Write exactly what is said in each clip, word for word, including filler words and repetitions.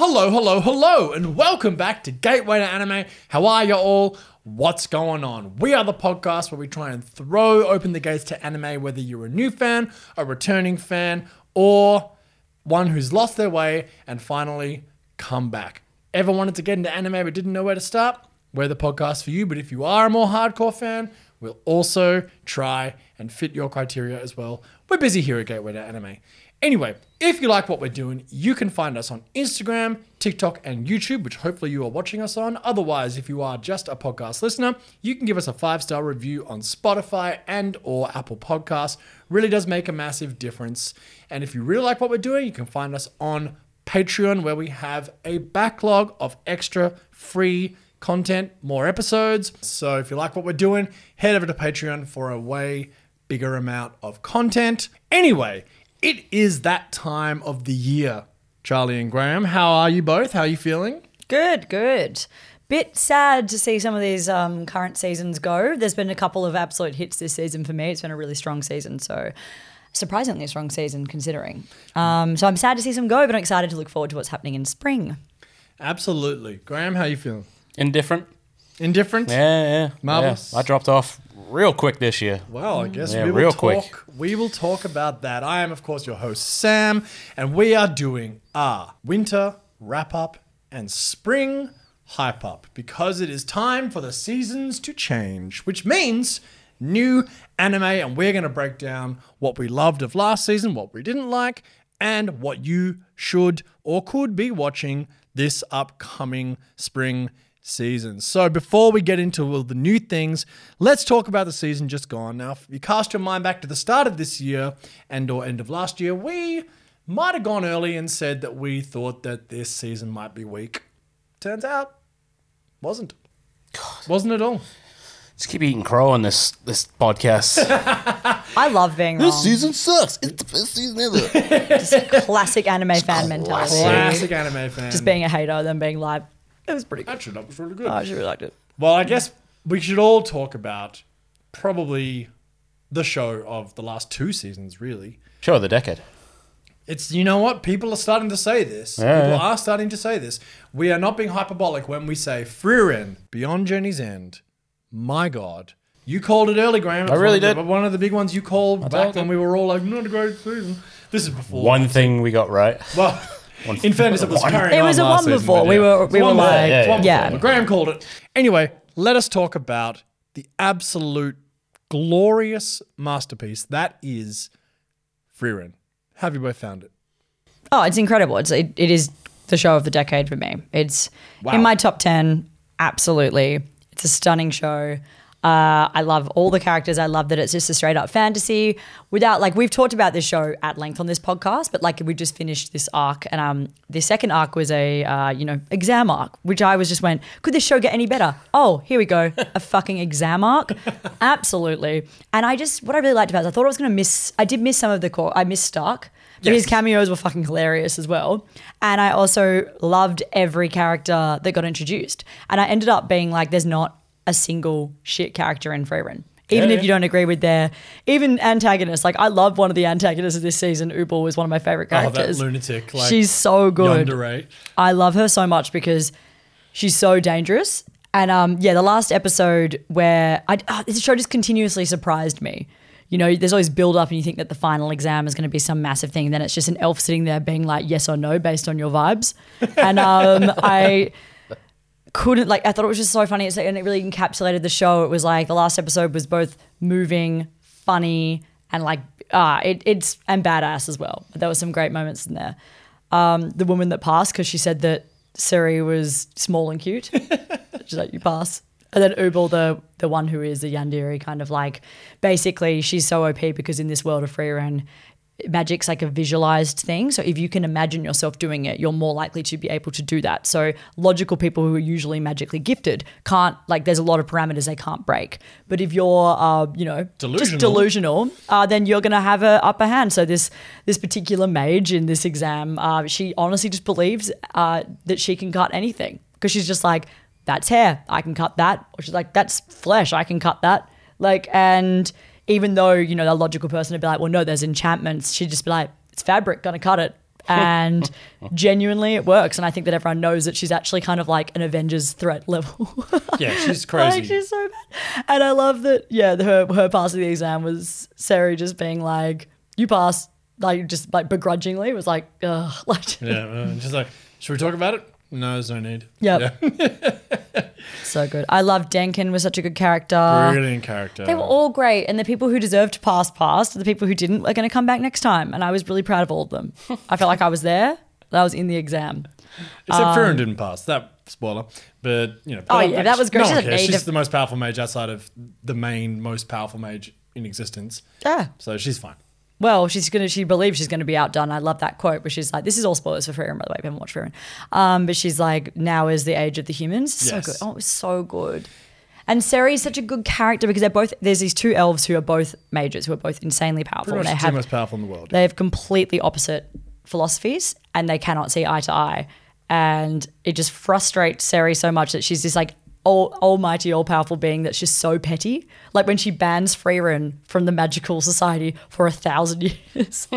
Hello, hello, hello, and welcome back to Gateway to Anime. How are you all? What's going on? We are the podcast where we try and throw open the gates to anime, whether you're a new fan, a returning fan, or one who's lost their way and finally come back. Ever wanted to get into anime but didn't know where to start? We're the podcast for you, but if you are a more hardcore fan, we'll also try and fit your criteria as well. We're busy here at Gateway to Anime. Anyway, if you like what we're doing, you can find us on Instagram, TikTok, and YouTube, which hopefully you are watching us on. Otherwise, if you are just a podcast listener, you can give us a five-star review on Spotify and or Apple Podcasts. Really does make a massive difference. And if you really like what we're doing, you can find us on Patreon, where we have a backlog of extra free content, more episodes. So if you like what we're doing, head over to Patreon for a way bigger amount of content. Anyway, it is that time of the year. Charlie and Graham, how are you both? How are you feeling? Good, good. Bit sad to see some of these um, current seasons go. There's been a couple of absolute hits this season for me. It's been a really strong season, so surprisingly strong season considering. Um, so I'm sad to see some go, but I'm excited to look forward to what's happening in spring. Absolutely. Graham, how are you feeling? Indifferent. Indifferent? Yeah, yeah. Marvelous. Yeah. I dropped off real quick this year. Well, I guess Yeah, we will real talk. quick. We will talk about that. I am, of course, your host, Sam, and we are doing our winter wrap-up and spring hype-up because it is time for the seasons to change, which means new anime, and we're going to break down what we loved of last season, what we didn't like, and what you should or could be watching this upcoming spring season. So before we get into all the new things, let's talk about the season just gone. Now, if you cast your mind back to the start of this year and or end of last year, we might have gone early and said that we thought that this season might be weak. Turns out, wasn't. God. Wasn't at all. Just keep eating crow on this this podcast. I love being wrong. This season sucks. It's the best season ever. Just classic anime fan mentality. Classic anime fan. Just being a hater, then being like, it was pretty good. Actually, that was really good. Oh, I actually really liked it. Well, I guess we should all talk about probably the show of the last two seasons, really. Show of the decade. It's, you know what? People are starting to say this. Yeah, People yeah. are starting to say this. We are not being hyperbolic when we say Frieren, Beyond Journey's End. My God. You called it early, Graham. It I was really one of did. The, one of the big ones you called back told when you. we were all like, not a great season. This is before. One thing we got right. Well, in fairness, it was One. carrying It on was a last one season, before. but We yeah. were- It's we one were before. like- It's one yeah. before, but Graham called it. Anyway, let us talk about the absolute glorious masterpiece that is Frieren. Have you both found it? Oh, it's incredible. It's it, it is the show of the decade for me. It's Wow. in my top ten. Absolutely, it's a stunning show. Uh, I love all the characters. I love that it's just a straight up fantasy without like we've talked about this show at length on this podcast, but like we just finished this arc, and um, the second arc was a uh, you know exam arc, which I was just went, could this show get any better? Oh, here we go, a fucking exam arc, absolutely. And I just what I really liked about it, I thought I was gonna miss. I did miss some of the core. I missed Stark. But Yes. his cameos were fucking hilarious as well. And I also loved every character that got introduced. And I ended up being like, there's not a single shit character in Frieren. Even Yeah, if you don't agree with their, even antagonists. Like I love one of the antagonists of this season. Ubel was one of my favorite Oh, that characters. lunatic. Like, She's so good. Yandere. I love her so much because she's so dangerous. And um, yeah, the last episode where I, oh, this show just continuously surprised me. You know, there's always build up and you think that the final exam is going to be some massive thing. And then it's just an elf sitting there being like, yes or no, based on your vibes. And um, I couldn't, like, I thought it was just so funny. It's like, and it really encapsulated the show. It was like the last episode was both moving, funny, and like, ah, it, it's, and badass as well. There were some great moments in there. Um, the woman that passed, because she said that Suri was small and cute. She's like, you pass. And then Ubel, the the one who is a Yandere, kind of like, basically she's so O P because in this world of Frieren, magic's like a visualized thing. So if you can imagine yourself doing it, you're more likely to be able to do that. So logical people who are usually magically gifted can't, like there's a lot of parameters they can't break. But if you're, uh, you know, Delusional. just delusional, uh, then you're going to have a upper hand. So this this particular mage in this exam, uh, she honestly just believes uh, that she can cut anything because she's just like, that's hair, I can cut that. Or she's like, that's flesh, I can cut that. Like, and even though, you know, the logical person would be like, well, no, there's enchantments, she'd just be like, it's fabric, gonna cut it. And genuinely it works. And I think that everyone knows that she's actually kind of like an Avengers threat level. Yeah, she's crazy. Like, she's so bad. And I love that, yeah, her, her passing the exam was Sari just being like, you pass, like just like begrudgingly. It was like, ugh. Like, Yeah, uh, just like, should we talk about it? No, there's no need. Yep. Yeah. So good. I love Denkin was such a good character. Brilliant character. They were all great. And the people who deserved to pass passed. The people who didn't are going to come back next time. And I was really proud of all of them. I felt like I was there. I was in the exam. Except um, Frieren didn't pass. That spoiler. But, you know. Oh, yeah, that was great. No She one doesn't cares. need She's to- the most powerful mage outside of the main most powerful mage in existence. Yeah. So she's fine. Well, she's gonna. She believes she's gonna be outdone. I love that quote, where she's like, "This is all spoilers for Frieren, by the way. If you haven't watched Frieren." Um, but she's like, "Now is the age of the humans." So Yes. good. Oh, it was so good. And Sari is such a good character because they're both. There's these two elves who are both mages, who are both insanely powerful. Pretty much and the they two have most powerful in the world. they have completely opposite philosophies, and they cannot see eye to eye. And it just frustrates Sari so much that she's this like all, almighty, all-powerful being that's just so petty. Like when she bans Frieren from the magical society for a thousand years.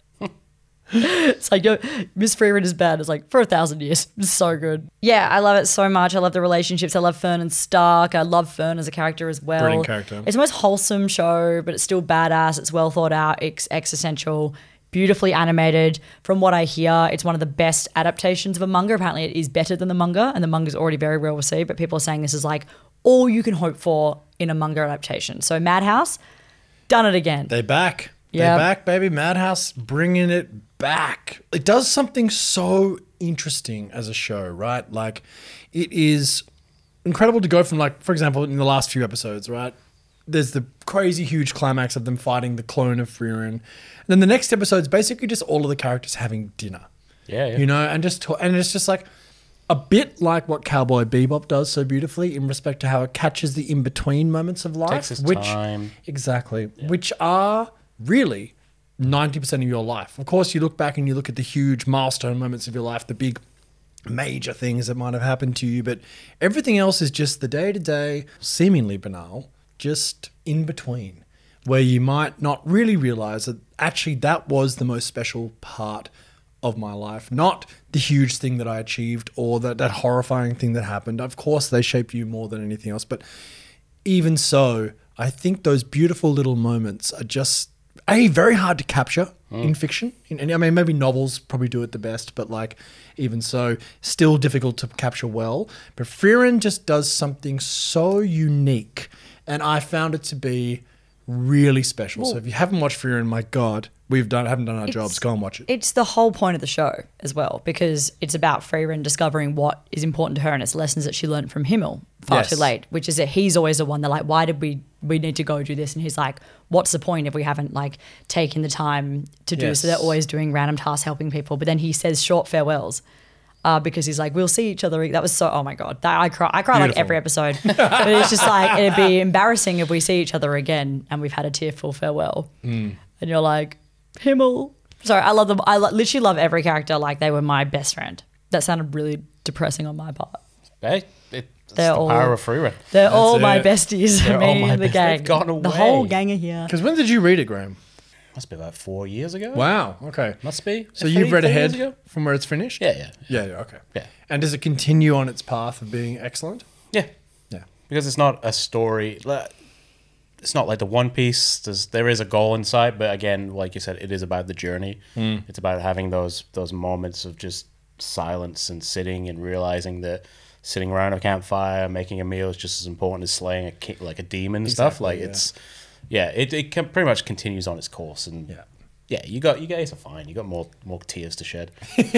It's like, yo, Miss Frieren is bad. It's like, for a thousand years. It's so good. Yeah, I love it so much. I love the relationships. I love Fern and Stark. I love Fern as a character as well. Brilliant character. It's the most wholesome show, but it's still badass. It's well thought out, ex- existential, beautifully animated. From what I hear, it's one of the best adaptations of a manga. Apparently it is better than the manga, and the manga is already very well received, but people are saying this is like all you can hope for in a manga adaptation. So Madhouse, done it again. They back. Yep. They back, baby. Madhouse bringing it back. It does something so interesting as a show, right? Like, it is incredible to go from, like, for example, in the last few episodes, right? There's the crazy huge climax of them fighting the clone of Frieren. And then the next episode is basically just all of the characters having dinner. Yeah, yeah. You know, and just to- and it's just like a bit like what Cowboy Bebop does so beautifully in respect to how it catches the in-between moments of life. Takes its which time. Exactly. Which are really ninety percent of your life. Of course, you look back and you look at the huge milestone moments of your life, the big major things that might have happened to you, but everything else is just the day-to-day, seemingly banal, just in between, where you might not really realize that actually that was the most special part of my life, not the huge thing that I achieved or that, that horrifying thing that happened. Of course, they shape you more than anything else, but even so, I think those beautiful little moments are just A, very hard to capture mm. in fiction. In, I mean, maybe novels probably do it the best, but like, even so, still difficult to capture well. But Frieren just does something so unique, and I found it to be really special. Well, so if you haven't watched Frieren, my God, we've done haven't done our jobs. Go and watch it. It's the whole point of the show as well, because it's about Frieren discovering what is important to her, and it's lessons that she learned from Himmel far Yes. too late, which is that he's always the one that like, why did we we need to go do this? And he's like, what's the point if we haven't like taken the time to do Yes. so? They're always doing random tasks, helping people, but then he says short farewells. Uh, because he's like, we'll see each other. That was so, oh my God. That, I cry I cry like Beautiful. every episode. But it's just like, it'd be embarrassing if we see each other again and we've had a tearful farewell. Mm. And you're like, Himmel. Sorry, I love them. I lo- literally love every character like they were my best friend. That sounded really depressing on my part. Hey, it, it's They're the all- power of Frieren. They're all my it. besties. They're me all my and the best- gang. they've gone The whole away. gang are here. Because when did you read it, Graham? Must be about four years ago. Wow. Okay. Must be. So Three, you've read four years ahead ago? from where it's finished? Yeah, yeah. Yeah, yeah, okay. Yeah. And does it continue on its path of being excellent? Yeah. Yeah. Because it's not a story. like, It's not like the One Piece. There's there is a goal in sight, but again, like you said, it is about the journey. Mm. It's about having those those moments of just silence and sitting and realizing that sitting around a campfire making a meal is just as important as slaying a ki- like a demon and stuff. Exactly, Like yeah. it's yeah, it it can, pretty much continues on its course, and Yeah. yeah, you got you guys are fine. You got more more tears to shed.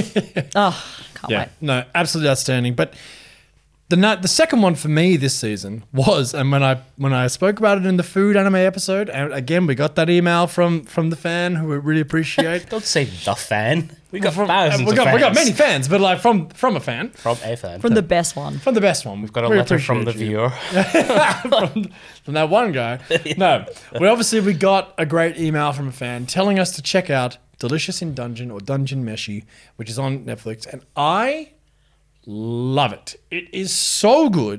Oh, can't Yeah. wait. No, absolutely outstanding. But the na- the second one for me this season was, and when I when I spoke about it in the food anime episode, and again we got that email from from the fan who we really appreciate. Don't say the fan. We got From- thousands we got, of fans. we got many fans, but like from from a fan, from a fan. From the best one. from the best one. We've got a letter from the viewer. from, from that one guy. No, we obviously we got a great email from a fan telling us to check out Delicious in Dungeon or Dungeon Meshi, which is on Netflix, and I love it. It is so good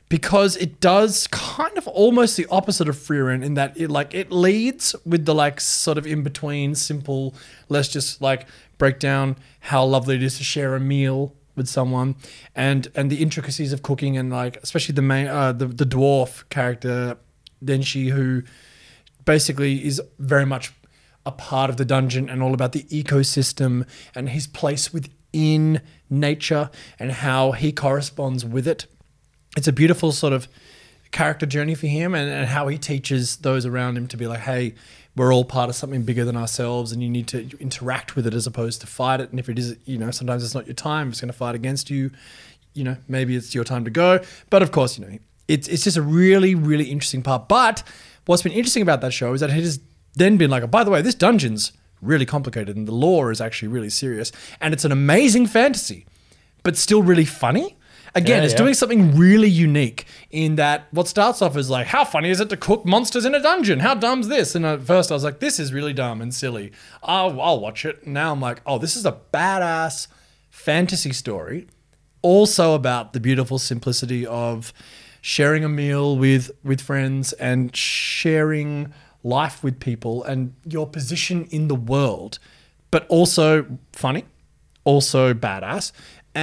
because it does kind of almost the opposite of Frieren in that it like it leads with the like sort of in between simple, let's just like break down how lovely it is to share a meal with someone, and and the intricacies of cooking, and like especially the main uh, the the dwarf character Denshi, who basically is very much a part of the dungeon and all about the ecosystem and his place within nature and how he corresponds with it. It's a beautiful sort of character journey for him, and, and how he teaches those around him to be like, hey, we're all part of something bigger than ourselves, and you need to interact with it as opposed to fight it. And if it is, you know, sometimes it's not your time, it's going to fight against you, you know, maybe it's your time to go. But of course, you know, it's it's just a really, really interesting part. But what's been interesting about that show is that it has then been like, oh, by the way, this dungeon's really complicated and the lore is actually really serious. And it's an amazing fantasy, but still really funny. Again, Yeah, it's yeah. doing something really unique in that what starts off as like, how funny is it to cook monsters in a dungeon? How dumb's this? And at first I was like, this is really dumb and silly. I'll, I'll watch it. Now I'm like, oh, this is a badass fantasy story. Also about the beautiful simplicity of sharing a meal with, with friends and sharing life with people and your position in the world, but also funny, also badass,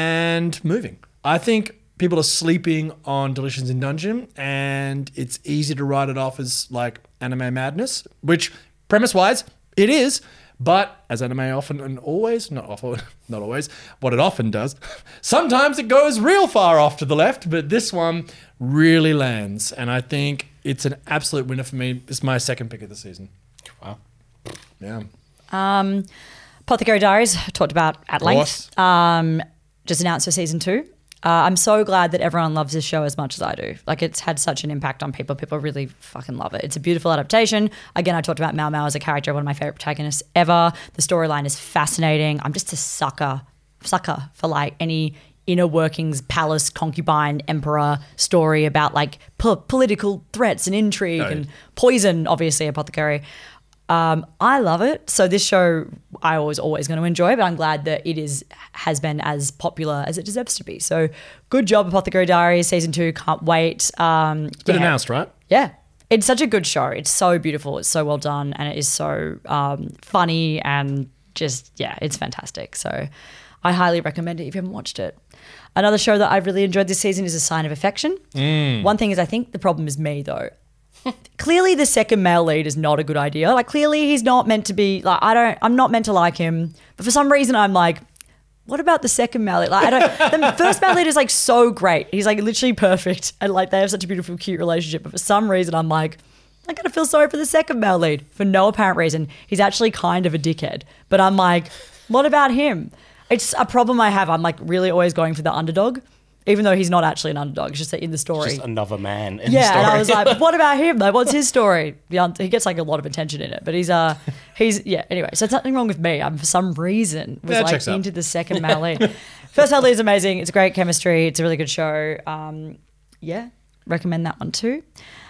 and moving. I think people are sleeping on Delicious in Dungeon, and it's easy to write it off as like anime madness, which premise-wise it is, but as anime often and always, not often, not always, what it often does, sometimes it goes real far off to the left, but this one really lands, and I think it's an absolute winner for me. It's my second pick of the season. Wow. Yeah. Um, Apothecary Diaries, talked about at length. course. Um, just announced for season two. Uh, I'm so glad that everyone loves this show as much as I do. Like, it's had such an impact on people. People really fucking love it. It's a beautiful adaptation. Again, I talked about Mao Mao as a character, one of my favorite protagonists ever. The storyline is fascinating. I'm just a sucker, sucker for like any inner workings, palace, concubine, emperor story about like po- political threats and intrigue Oh, yeah. and poison, obviously, Apothecary. Um, I love it. So this show I was always going to enjoy, but I'm glad that it is has been as popular as it deserves to be. So good job, Apothecary Diaries, season two. Can't wait. Um, It's been yeah. announced, right? Yeah. It's such a good show. It's so beautiful. It's so well done. And it is so um, funny and just, yeah, it's fantastic. So I highly recommend it if you haven't watched it. Another show that I've really enjoyed this season is A Sign of Affection. Mm. One thing is I think the problem is me though. Clearly the second male lead is not a good idea. Like clearly he's not meant to be, like I don't, I'm not meant to like him. But for some reason I'm like, what about the second male lead? Like I don't, the first male lead is like so great. He's like literally perfect. And like they have such a beautiful, cute relationship. But for some reason I'm like, I gotta feel sorry for the second male lead for no apparent reason. He's actually kind of a dickhead. But I'm like, what about him? It's a problem I have. I'm like really always going for the underdog, even though he's not actually an underdog. It's just that in the story. Just another man in Yeah, the story. and I was like, what about him? Like, what's his story? Yeah, he gets like a lot of attention in it, but he's uh, he's yeah. Anyway, so there's nothing wrong with me. I'm for some reason was Yeah, it like checks out. into the second male lead. First male lead is amazing. It's great chemistry. It's a really good show. Um, yeah, recommend that one too.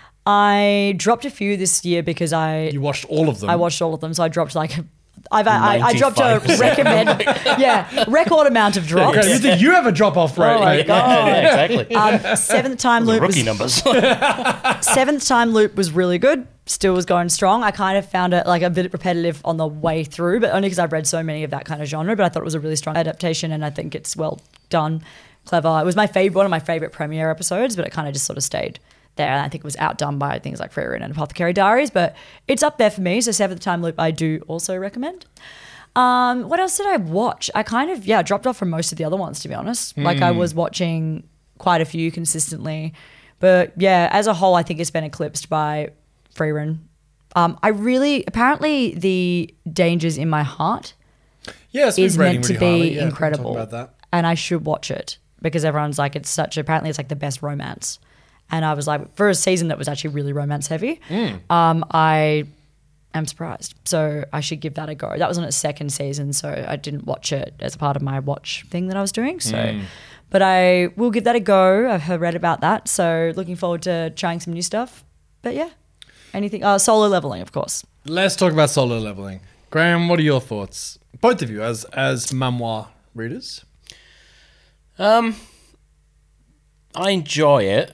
I dropped a few this year because I You watched all of them. I watched all of them, so I dropped like. I've, I, I dropped a ninety-five percent. recommend, yeah, record amount of drops. Okay, you think you have a drop-off rate? Oh my mate. God. yeah, exactly. Um, seventh time the loop rookie was, numbers. seventh time loop was really good. Still was going strong. I kind of found it like a bit repetitive on the way through, but only because I've read so many of that kind of genre. But I thought it was a really strong adaptation, and I think it's well done, clever. It was my favorite, one of my favorite premiere episodes, but it kind of just sort of stayed there. And I think it was outdone by things like Frieren and Apothecary Diaries, but it's up there for me. So seventh time loop, I do also recommend. Um, what else did I watch? I kind of, yeah, dropped off from most of the other ones, to be honest. Like I was watching quite a few consistently. But yeah, as a whole, I think it's been eclipsed by Frieren. Um, I really, apparently the Dangers in My Heart Yeah, it's been is rating meant to really be highly. Yeah, we can incredible. talk about that. And I should watch it because everyone's like, it's such, apparently it's like the best romance. And I was like, for a season that was actually really romance heavy, um, I am surprised. So I should give that a go. That was on its second season, so I didn't watch it as part of my watch thing that I was doing. So, but I will give that a go. I've heard read about that, so looking forward to trying some new stuff. But yeah, anything. Uh, solo leveling, of course. Let's talk about solo leveling. Graham, what are your thoughts? Both of you, as as memoir readers. Um, I enjoy it.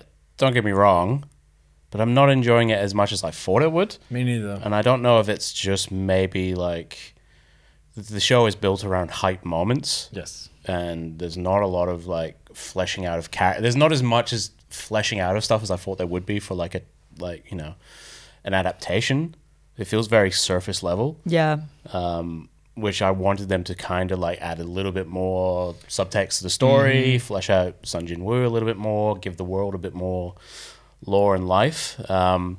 don't get me wrong, but I'm not enjoying it as much as I thought it would. Me neither. And I don't know if it's just maybe like the show is built around hype moments. Yes. And there's not a lot of like fleshing out of character. There's not as much as fleshing out of stuff as I thought there would be for like a like you know an adaptation. It feels very surface level. Yeah. Um, which I wanted them to kind of like add a little bit more subtext to the story, mm-hmm. flesh out Sun Jin Woo a little bit more, give the world a bit more lore and life. Um,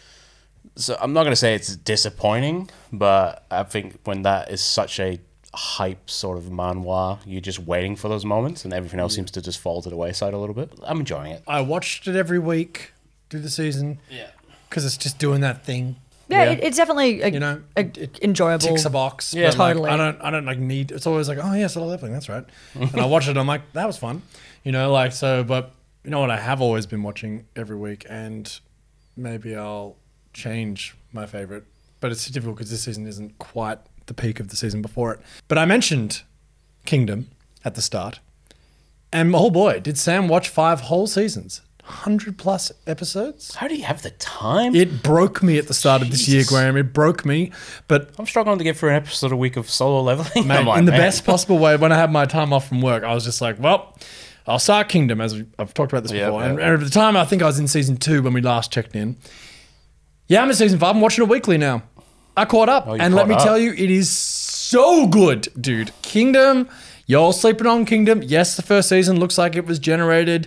so I'm not going to say it's disappointing, but I think when that is such a hype sort of manhwa, you're just waiting for those moments and everything else yeah. seems to just fall to the wayside a little bit. I'm enjoying it. I watched it every week through the season. Yeah. Because it's just doing that thing. Yeah, yeah. It, it's definitely a, you know a it enjoyable. Ticks a box. Yeah, totally. Like, I don't. I don't like need. It's always like, oh yeah, Solo Leveling. That's right. And I watch it. And I'm like, that was fun. You know, like so. But you know what? I have always been watching every week, and maybe I'll change my favorite. But it's difficult because this season isn't quite the peak of the season before it. But I mentioned Kingdom at the start, and oh boy, did Sam watch five whole seasons. one hundred plus episodes. How do you have the time? It broke me at the start Jesus. of this year, Graham. It broke me. But I'm struggling to get through an episode a week of Solo Leveling. Mate, like, in the man. best possible way, when I had my time off from work, I was just like, well, I'll start Kingdom, as I've talked about this Yep, before. yep. And, and at the time, I think I was in season two when we last checked in. Yeah, I'm in season five. I'm watching it weekly now. I caught up. Oh, you and let caught me up. tell you, it is so good, dude. Kingdom, you're sleeping on Kingdom. Yes, the first season looks like it was generated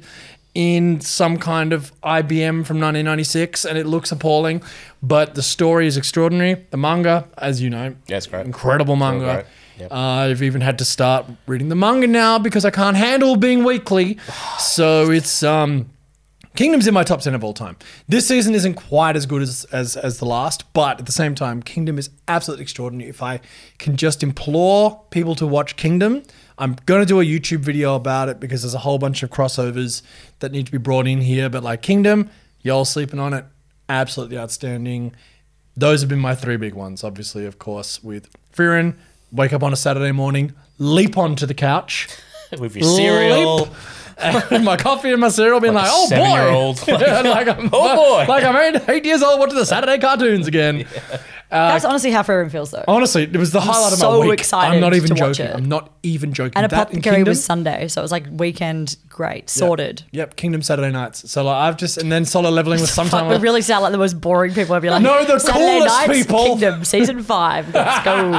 in some kind of I B M from nineteen ninety-six, and it looks appalling, but the story is extraordinary. The manga, as you know, Yeah, it's great. incredible manga. great. Yep. Uh, I've even had to start reading the manga now because I can't handle being weekly. So it's um, Kingdom's in my top ten of all time. This season isn't quite as good as, as as the last, but at the same time, Kingdom is absolutely extraordinary. If I can just implore people to watch Kingdom, I'm going to do a YouTube video about it because there's a whole bunch of crossovers that need to be brought in here. But like Kingdom, y'all sleeping on it, absolutely outstanding. Those have been my three big ones, obviously, of course, with Frieren, wake up on a Saturday morning, leap onto the couch. With your cereal. And my coffee and my cereal being Like like, a oh seven-year-old. boy. like, I'm, Oh, boy. Like I'm eight, eight years old watching the Saturday cartoons again. That's honestly how Frieren feels, though. Honestly, it was the highlight of so my week. excited I'm not even to watch joking. it. I'm not even joking. And That in Apothecary Kingdom- was Sunday, so it was like weekend, great, sorted. Yep, Kingdom Saturday nights. So like I've just, and then Solo Leveling was Fuck, sometime. we really sound like the most boring people. I'd be like, No, the Saturday coolest nights, people." Kingdom, season five. Let's go.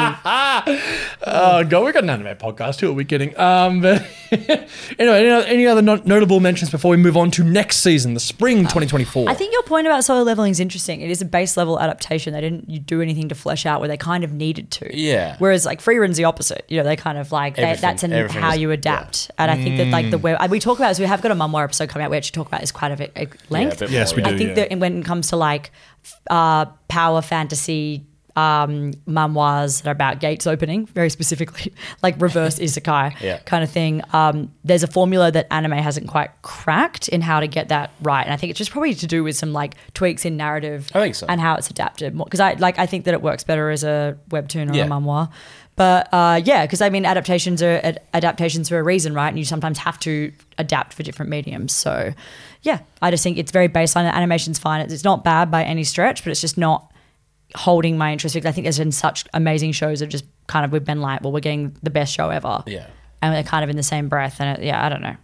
Oh, God, we got an anime podcast. Who are we kidding? Um, but anyway, any other, any other not- notable mentions before we move on to next season, the spring twenty twenty-four? I think your point about Solo Leveling is interesting. It is a base level adaptation. They didn't you do anything to flesh out where they kind of needed to. Yeah. Whereas like Freeren's the opposite. You know, they kind of like they, Everything- that's in everything how is- you adapt. And I think that like the web we talk about is we have got a Mumwa episode coming out. We actually talk about this quite a bit at length. bit Yes, more, we yeah. do. I think yeah. that when it comes to like uh, power fantasy um, memoirs that are about gates opening, very specifically, like reverse isekai Yeah. kind of thing, um, there's a formula that anime hasn't quite cracked in how to get that right. And I think it's just probably to do with some like tweaks in narrative I think so. and how it's adapted. Because I like I think that it works better as a webtoon or Yeah. a memoir. But uh, yeah, because I mean, adaptations are ad- adaptations for a reason, right? And you sometimes have to adapt for different mediums. So yeah, I just think it's very baseline. The animation's fine. It's, it's not bad by any stretch, but it's just not holding my interest because I think there's been such amazing shows that just kind of we've been like, well, we're getting the best show ever. Yeah. And they're kind of in the same breath. And it, yeah, I don't know.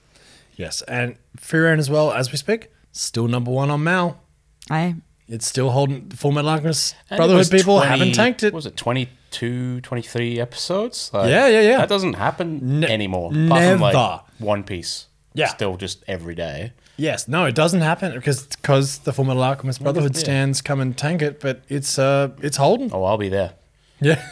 Yes, and Frieren as well, as we speak, still number one on Mal. I It's still holding the Full Metal Alchemist And it Brotherhood was people twenty haven't tanked it. What was it twenty-two, twenty-three episodes? Like, Yeah, yeah, yeah. That doesn't happen Ne- anymore. Apart never. from like One Piece. Yeah. Still just every day. Yes, no, it doesn't happen because because the Full Metal Alchemist Brotherhood Yeah. stands come and tank it, but it's uh it's holding. Oh, I'll be there. Yeah.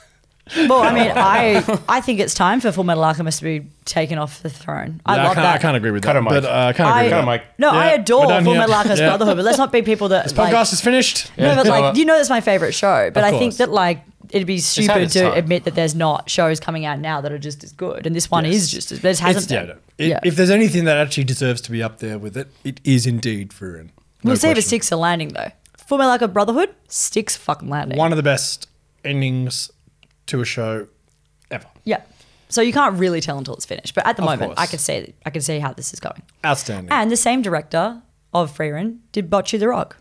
well, I mean, I I think it's time for Full Metal Alchemist to be taken off the throne. I Yeah, love I can't, that. I can't agree with Cut that. a mic. But uh, I can't agree I, with Cut a that. mic. no, Yeah, I we're adore done Full here. Metal Alchemist Yeah. Brotherhood, but let's not be people that Podcast like, is finished. no, but So, like uh, you know that's my favorite show. But Of I think course. that like it'd be had stupid its to time. admit that there's not shows coming out now that are just as good, and this one Yes. is just as. There hasn't It's, yeah, been. no. It- Yeah. If there's anything that actually deserves to be up there with it, it is indeed Frieren. No We'll see if it question. sticks a landing though. Full Metal Alchemist Brotherhood sticks fucking landing. One of the best endings to a show ever. Yeah. So you can't really tell until it's finished, but at the Of moment, course. I can see I can see how this is going. Outstanding. And the same director of Frieren did Bocce the Rock.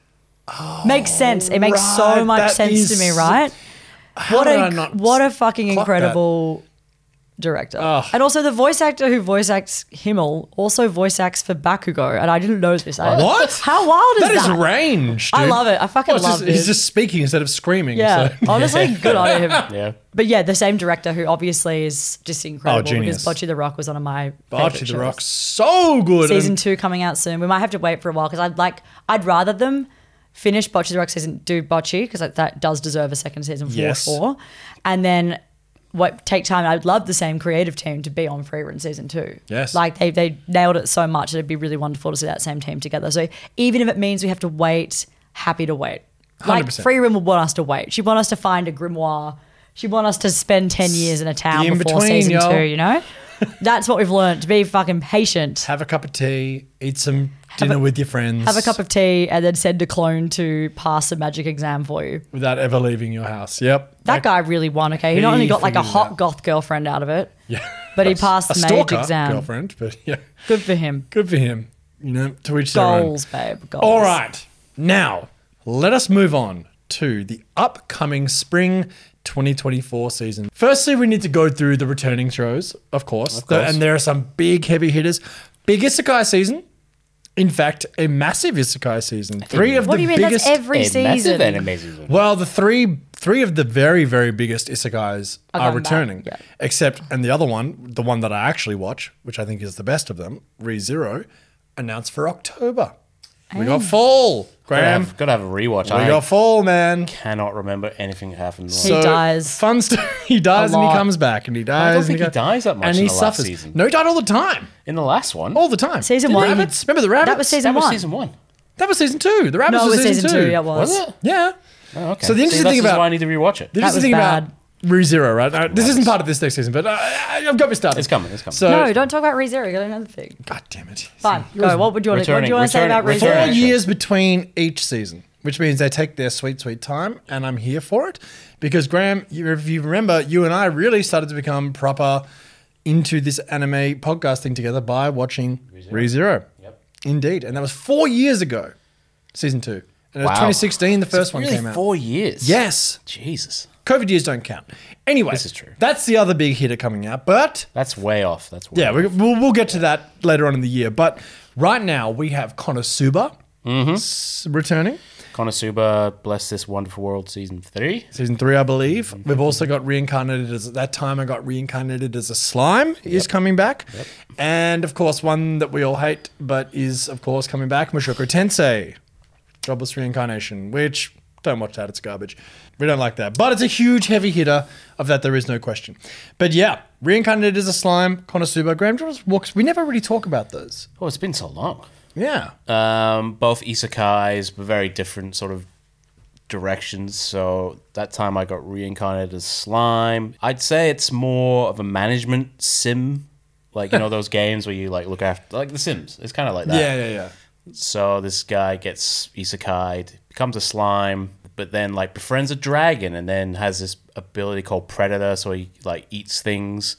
Makes sense. It makes so right. much That sense is- to me, right? How What did a I not what a fucking clock that? incredible director. Ugh. And also the voice actor who voice acts Himmel also voice acts for Bakugo, and I didn't know this. I- What? How wild is That that? is range, dude. I love it. I fucking Well, it's love just, this. He's just speaking instead of screaming. Yeah, so- honestly, good on him. Yeah. But yeah, the same director who obviously is just incredible Oh, genius. because Bocce the Rock was one of my Bocce favorite the shows. Rock's so good. Season And- two coming out soon. We might have to wait for a while because I'd like I'd rather them finish Bocce the Rock season do Bocce because that, that does deserve a second season for Yes. four, and then what take time. I'd love the same creative team to be on Frieren season two. Yes. like they they nailed it so much. It'd be really wonderful to see that same team together. So even if it means we have to wait, happy to wait. one hundred Like percent. Frieren would want us to wait. She'd want us to find a grimoire. She'd want us to spend ten years in a town in before between, season yo. two. You know, that's what we've learned to be fucking patient. have a cup of tea, eat some dinner a- with your friends. Have a cup of tea and then send a clone to pass a magic exam for you. without ever leaving your house. Yep. That Like, guy really won, okay? He not He only got like a figured it hot out. goth girlfriend out of it, Yeah. but he passed a the mage stalker exam. girlfriend, but yeah, Good for him. good for him. You know, to each their own. Goals, babe. Goals. All right. Now, let us move on to the upcoming spring twenty twenty-four season. Firstly, we need to go through the returning shows, of course. Of course. And there are some big heavy hitters. Big Isekai season. In fact, a massive Isekai season. Three of What the do you mean? biggest. That's every A season. massive anime season. Well, the three three of the very, very biggest isekais Are are going back, returning. yeah. Except, and the other one, the one that I actually watch, which I think is the best of them, ReZero, announced for October. We got fall, Gotta Graham. have, gotta have a rewatch. We I got fall, man. cannot remember anything that happened. He dies. Fun story. He dies A and he lot. comes back and he dies. don't and think he go- dies that much and in he the last suffers. season. No, he died all the time. In the last one. All the time. Season The one, he- rabbits. Remember the rabbits? That was season that was one. season one. That was season two. The rabbits No, it was, was season two. two. Yeah, it was. Was it? Yeah. Oh, okay. So the interesting See, thing this about- is why I need to rewatch it. The That interesting was thing bad. about ReZero, right? Uh, this isn't part of this next season, but uh, I- I've got me started. It's coming. It's coming. So, No, don't talk about ReZero. Got another thing. God damn it. Fine. See, Go. What would you want to? What do returning- you want to say about returning- Four ReZero? returning- years between each season, which means they take their sweet, sweet time, and I'm here for it. Because, Graham, you, if you remember, you and I really started to become proper into this anime podcasting together by watching ReZero. Yep. Indeed. And that was four years ago, season two. And it was Wow. twenty sixteen, the first one really came out. four years. Yes. Jesus. COVID years don't count. Anyway, This is true. That's the other big hitter coming out. But That's way off. That's way yeah, off. we, we'll, we'll get to that later on in the year. But right now, we have Konosuba Mm-hmm. s- returning. Konosuba, Bless This Wonderful World, season three. Season three, I believe. We've also got reincarnated as that time I got reincarnated as a slime is coming back. And of course, one that we all hate, but is of course coming back, Mushoku Tensei. Jobless reincarnation, which don't watch that, it's garbage. We don't like that. But it's a huge heavy hitter of that, there is no question. But yeah, reincarnated as a slime, Konosuba, Graham just walks. We never really talk about those. Oh, it's been so long. Yeah. Um, both isekais, but very different sort of directions. So that time I got reincarnated as slime. I'd say it's more of a management sim, like you know those games where you like look after, like The Sims. It's kind of like that. Yeah, yeah, yeah. So this guy gets isekai'd, becomes a slime, but then like befriends a dragon, and then has this ability called Predator. So he like eats things,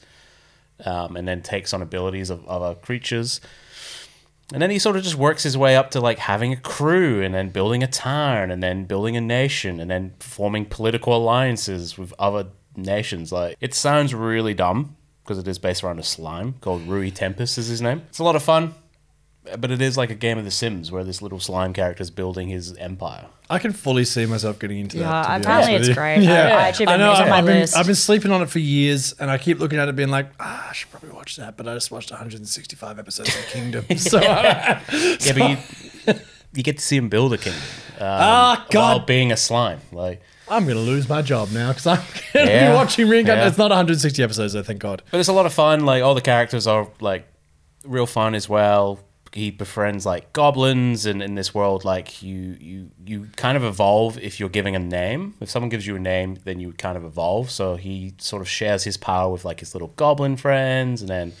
um, and then takes on abilities of other creatures. And then he sort of just works his way up to like having a crew, and then building a town, and then building a nation, and then forming political alliances with other nations. Like, it sounds really dumb because it is based around a slime called Rui Tempest is his name. It's a lot of fun, but it is like a game of The Sims where this little slime character is building his empire. I can fully see myself getting into Yeah, that. to be apparently honest with it's you. great. I- I actually been- it's on I've, my I've been, list. I've been sleeping on it for years, and I keep looking at it being like, ah, I should probably watch that, but I just watched one hundred sixty-five episodes of Kingdom. So, Yeah, but you, you get to see him build a kingdom. Um, Ah, God. While being a slime. Like, I'm going to lose my job now because I'm going to Yeah, be watching Reincarnate. yeah. It's not one hundred sixty episodes, though, thank God. but it's a lot of fun. Like, all the characters are like real fun as well. He befriends like goblins, and in this world, like you, you, you kind of evolve if you're giving a name. If someone gives you a name, then you kind of evolve. So he sort of shares his power with like his little goblin friends, and then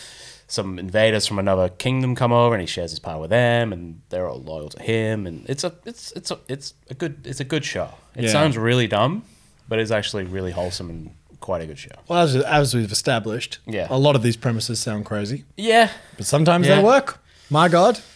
some invaders from another kingdom come over, and he shares his power with them, and they're all loyal to him. And it's a, it's, it's a, it's a good, it's a good show. It Yeah. sounds really dumb, but it's actually really wholesome and quite a good show. Well, as, as we've established, Yeah. a lot of these premises sound crazy, Yeah, but sometimes Yeah. they work. My God,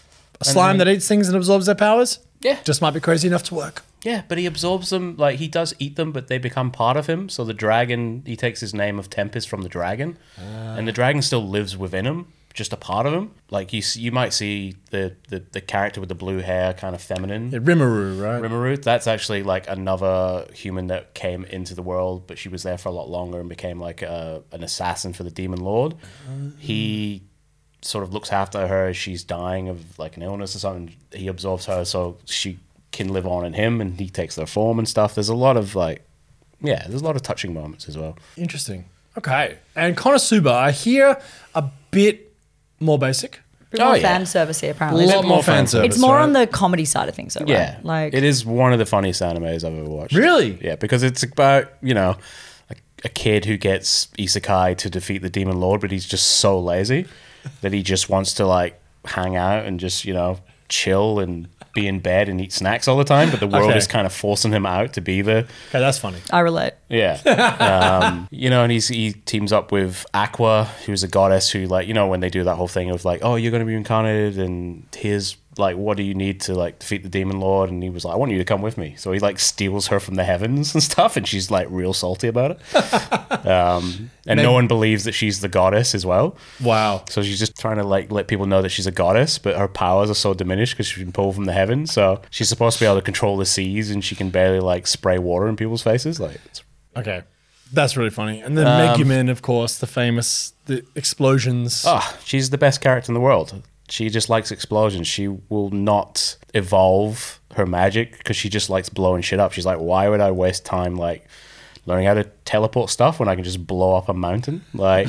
A slime that eats things and absorbs their powers? Yeah. Just might be crazy enough to work. Yeah, but he absorbs them, like, he does eat them, but they become part of him. So the dragon, he takes his name of Tempest from the dragon. Uh. And the dragon still lives within him, just a part of him. Like, you see, you might see the, the, the character with the blue hair, kind of feminine. Yeah, Rimuru, right? Rimuru, that's actually, like, another human that came into the world, but she was there for a lot longer and became, like, a, an assassin for the Demon Lord. Uh. He sort of looks after her as she's dying of, like, an illness or something. He absorbs her so she can live on in him, and he takes their form and stuff. There's a lot of like, yeah, there's a lot of touching moments as well. Interesting. Okay. And Konosuba, I hear a bit more basic. A bit more Oh, yeah. fan service here, apparently. A lot more fan service. It's more right? on the comedy side of things, though, Yeah, right? Like, it is one of the funniest animes I've ever watched. Really? Yeah, because it's about, you know, a, a kid who gets isekai to defeat the Demon Lord, but he's just so lazy that he just wants to like hang out and just, you know, chill and be in bed and eat snacks all the time, but the world Okay. is kind of forcing him out to be the Okay, that's funny. I relate. yeah, um, you know, and he's he teams up with Aqua, who's a goddess who, like, you know, when they do that whole thing of like, oh, you're going to be incarnated, and here's like, what do you need to like defeat the Demon Lord? And he was like, I want you to come with me. So he like steals her from the heavens and stuff, and she's like real salty about it. um, and Maybe- no one believes that she's the goddess as well. Wow. So she's just trying to like let people know that she's a goddess, but her powers are so diminished because she's been pulled from the heavens. So she's supposed to be able to control the seas, and she can barely like spray water in people's faces. Like, it's, Okay. That's really funny. And then Um, Megumin, of course, the famous the explosions. oh, she's the best character in the world. She just likes explosions. She will not evolve her magic because she just likes blowing shit up. She's like, why would I waste time like learning how to teleport stuff when I can just blow up a mountain? Like,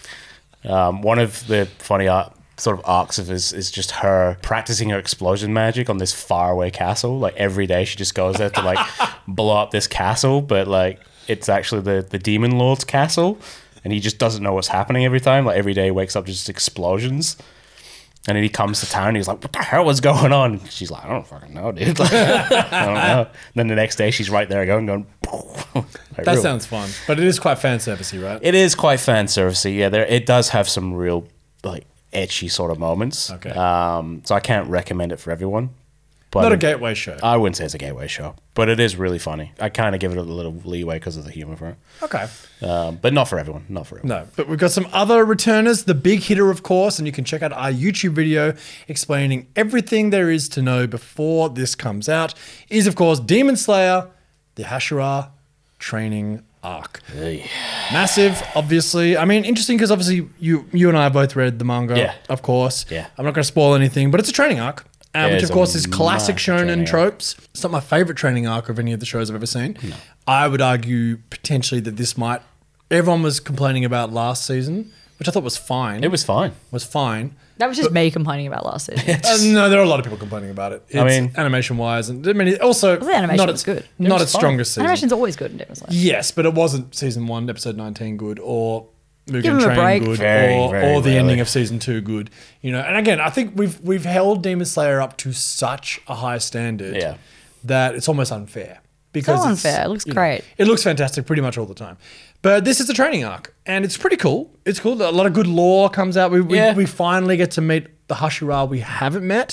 um, one of the funny art sort of arcs of this is just her practicing her explosion magic on this faraway castle. Like every day she just goes there to like blow up this castle, but like it's actually the, the Demon Lord's castle, and he just doesn't know what's happening every time. Like every day he wakes up to just explosions. And then he comes to town and he's like, what the hell is going on? She's like, I don't fucking know, dude. Like, I don't know. And then the next day she's right there going, going like, That real- sounds fun. But it is quite fan servicey, right? It is quite fan servicey. Yeah, there it does have some real like etchy sort of moments. Okay. Um, so I can't recommend it for everyone. But Not a it- gateway show. I wouldn't say it's a gateway show, but it is really funny. I kind of give it a little leeway because of the humor for it. Okay. Um, but not for everyone. Not for everyone. No, but we've got some other returners. The big hitter, of course, and you can check out our YouTube video explaining everything there is to know before this comes out, is, of course, Demon Slayer, the Hashira training arc. Hey. Massive, obviously. I mean, interesting because obviously you you and I both read the manga, Yeah. of course. Yeah. I'm not going to spoil anything, but it's a training arc. Uh, Yeah, which, it's of course, a is classic massive training shonen arc. tropes. It's not my favorite training arc of any of the shows I've ever seen. I would argue potentially that this might. Everyone was complaining about last season, which I thought was fine. It was fine. was fine. That was just me complaining about last season. Uh, no, there are a lot of people complaining about it. It's I mean- animation wise, and I mean, also The animation not was its, good. Not was its fine. strongest season. Animation's always good in Demon Slayer. Yes, but it wasn't season one, episode nineteen good, or Mugen Give 'em a Train break. good, Very, or, very or the rarely. ending of season two good. You know, and again, I think we've we've held Demon Slayer up to such a high standard Yeah. that it's almost unfair. Because So it's- unfair. It looks you know, great. it looks fantastic pretty much all the time. But this is a training arc, and it's pretty cool. It's cool. A lot of good lore comes out. We, we, Yeah. we finally get to meet the Hashira we haven't met.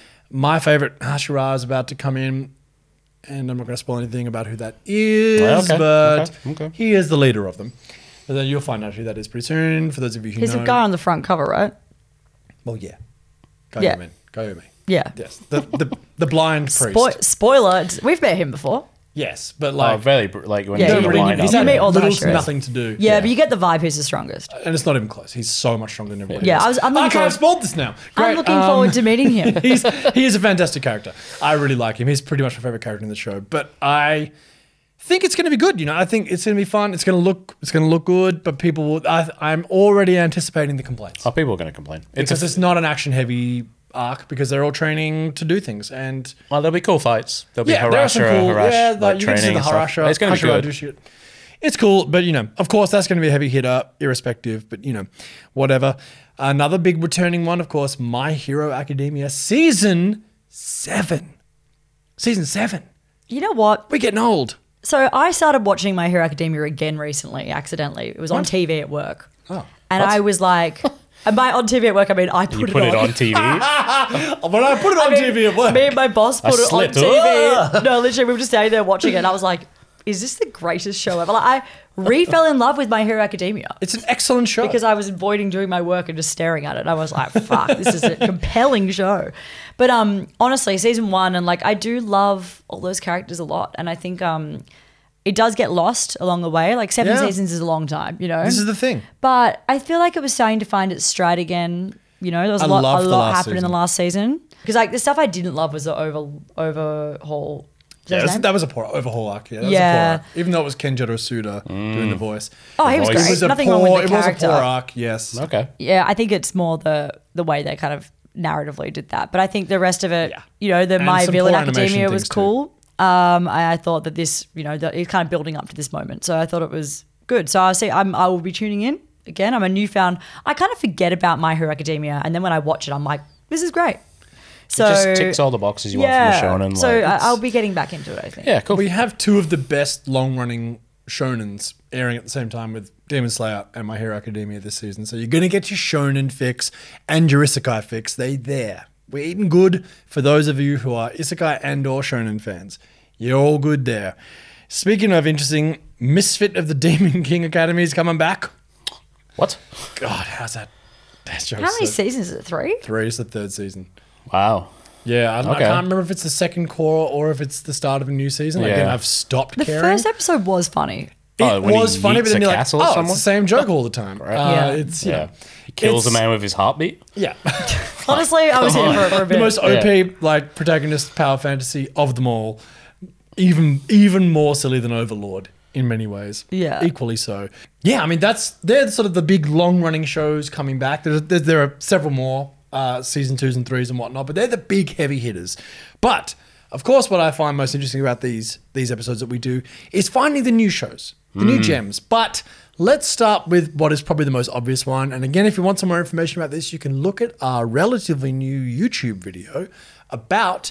My favorite Hashira is about to come in, and I'm not going to spoil anything about who that is, Well, okay, but okay, okay. he is the leader of them. And then you'll find out who that is pretty soon, for those of you who He's know. the guy on the front cover, right? Well, yeah. Go Yeah. Yumin. Go Yumin. Yeah. Yes. The, the, the blind priest. Spo- spoiler, we've met him before. Yes, but Oh, like... very br- like when Yeah, you're yeah, in the yeah. lineup. he's You had meet all the little to Hashiras. nothing to do. Yeah, but you get the vibe who's the strongest. And it's not even close. He's so much stronger than everybody Yeah, else. I was- I'm I looking can't have forward- spoiled this now. I'm Great, looking um, forward to meeting him. he's he is a fantastic character. I really like him. He's pretty much my favorite character in the show. But I think it's going to be good. You know, I think it's going to be fun. It's going to look it's going to look good. But people will. I, I'm already anticipating the complaints Oh, people are going to complain. It's because a, it's not an action heavy arc because they're all training to do things and. well, there'll be cool fights. There'll be Yeah, there are some Harashira, cool. Harash, yeah, like, like, you can see training the and stuff. Harasha. It's going to be Hashira good. do shit. It's cool, but you know, of course, that's going to be a heavy hitter, irrespective. But you know, whatever. Another big returning one, of course, My Hero Academia season seven. Season seven. You know what? We're getting old. So I started watching My Hero Academia again recently, accidentally. It was on What? T V at work. Oh, And I was like, And by on T V at work, I mean I put, You it, put on. it on T V. When I put it on I mean, T V at work. Me and my boss I put it slipped. on T V. No, literally, we were just standing there watching it, and I was like, "Is this the greatest show ever?" Like, I re-fell in love with My Hero Academia It's an excellent show. because I was avoiding doing my work and just staring at it. I was like, "Fuck, this is a compelling show." But um, honestly, season one, and like, I do love all those characters a lot, and I think um, it does get lost along the way. Like seven Yeah. seasons is a long time, you know. this is the thing. But I feel like it was starting to find its stride again. You know, there was a I lot, loved a the lot last happened in the season. last season. Because like the stuff I didn't love was the over overhaul. Is that Yeah, his that's- name? that was a poor overhaul arc. Yeah, that Yeah. was a poor arc. Even though it was Kenjiro Suda doing the voice. Oh, he was voice. great. It was a Nothing poor, wrong with the it was a character. poor arc, yes. Okay. Yeah, I think it's more the the way they kind of narratively did that. But I think the rest of it, Yeah. you know, the And My some Villain poor animation Academia was things too. cool. Um, I, I thought that this, you know, that it's kind of building up to this moment. So I thought it was good. So I say I'm I will be tuning in again. I'm a newfound. I kind of forget about My Hero Academia, and then when I watch it, I'm like, this is great. So it just ticks all the boxes you yeah, want from the shonen. so like, I, it's- I'll be getting back into it. I think. yeah, cool. We have two of the best long-running shonens airing at the same time with Demon Slayer and My Hero Academia this season. So you're going to get your shonen fix and your isekai fix. They there. We're eating good for those of you who are isekai and or shonen fans. You're all good there. Speaking of interesting, Misfit of the Demon King Academy is coming back. What? God, how's that? That joke's How many so- seasons is it? Three? Three is the third season. Wow. Yeah, I, I Okay. can't remember if it's the second core or if it's the start of a new season. Yeah. Again, I've stopped The caring. first episode was funny. It Oh, when he was funny, but yeets then a you're like, castle at oh, it's someone? the same joke all the time. Uh, Yeah. It's, you Yeah. know, He kills a it's- man with his heartbeat. Yeah. Honestly, I was here for it for a the bit. most O P, like, protagonist power fantasy of them all. Even, even more silly than Overlord in many ways. Yeah. Equally so. Yeah, I mean, that's, they're sort of the big long running shows coming back. There, there, there are several more uh, season twos and threes and whatnot, but they're the big heavy hitters. But, of course, what I find most interesting about these these episodes that we do is finding the new shows, the new gems. But let's start with what is probably the most obvious one. And again, if you want some more information about this, you can look at our relatively new YouTube video about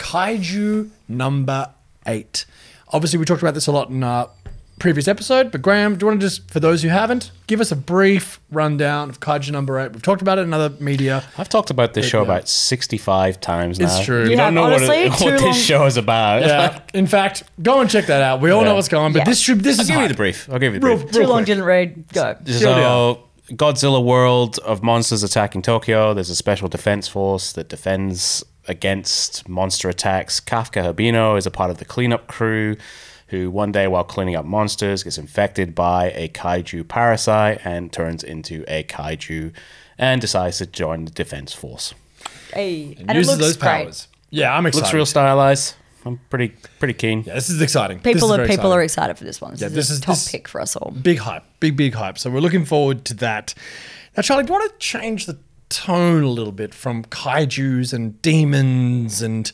Kaiju number eight. Obviously, we talked about this a lot in our previous episode, but Graham, do you want to just, for those who haven't, give us a brief rundown of Kaiju number eight? We've talked about it in other media. I've talked about this show yeah. about sixty-five times now. It's true. We You don't have, know honestly, what, it, too what long- this show is about. Yeah. In fact, go and check that out. We all know Yeah. what's going on, but Yeah. this should this I'll is give you hype. the brief. I'll give you the Real- brief. Too real long quick. didn't read. Go. So, Godzilla world of monsters attacking Tokyo. There's a special defense force that defends against monster attacks. Kafka Habino is a part of the cleanup crew who one day while cleaning up monsters gets infected by a kaiju parasite and turns into a kaiju and decides to join the defense force. Hey, And, and, it uses looks those great. powers. Yeah, I'm excited. Looks real stylized. I'm pretty pretty keen. Yeah, this is exciting. This People is are very people are exciting. excited for this one. This Yeah, is this a is- top this- pick for us all. Big hype, big big hype. So we're looking forward to that. Now, Charlie, do you want to change the tone a little bit from kaiju's and demons and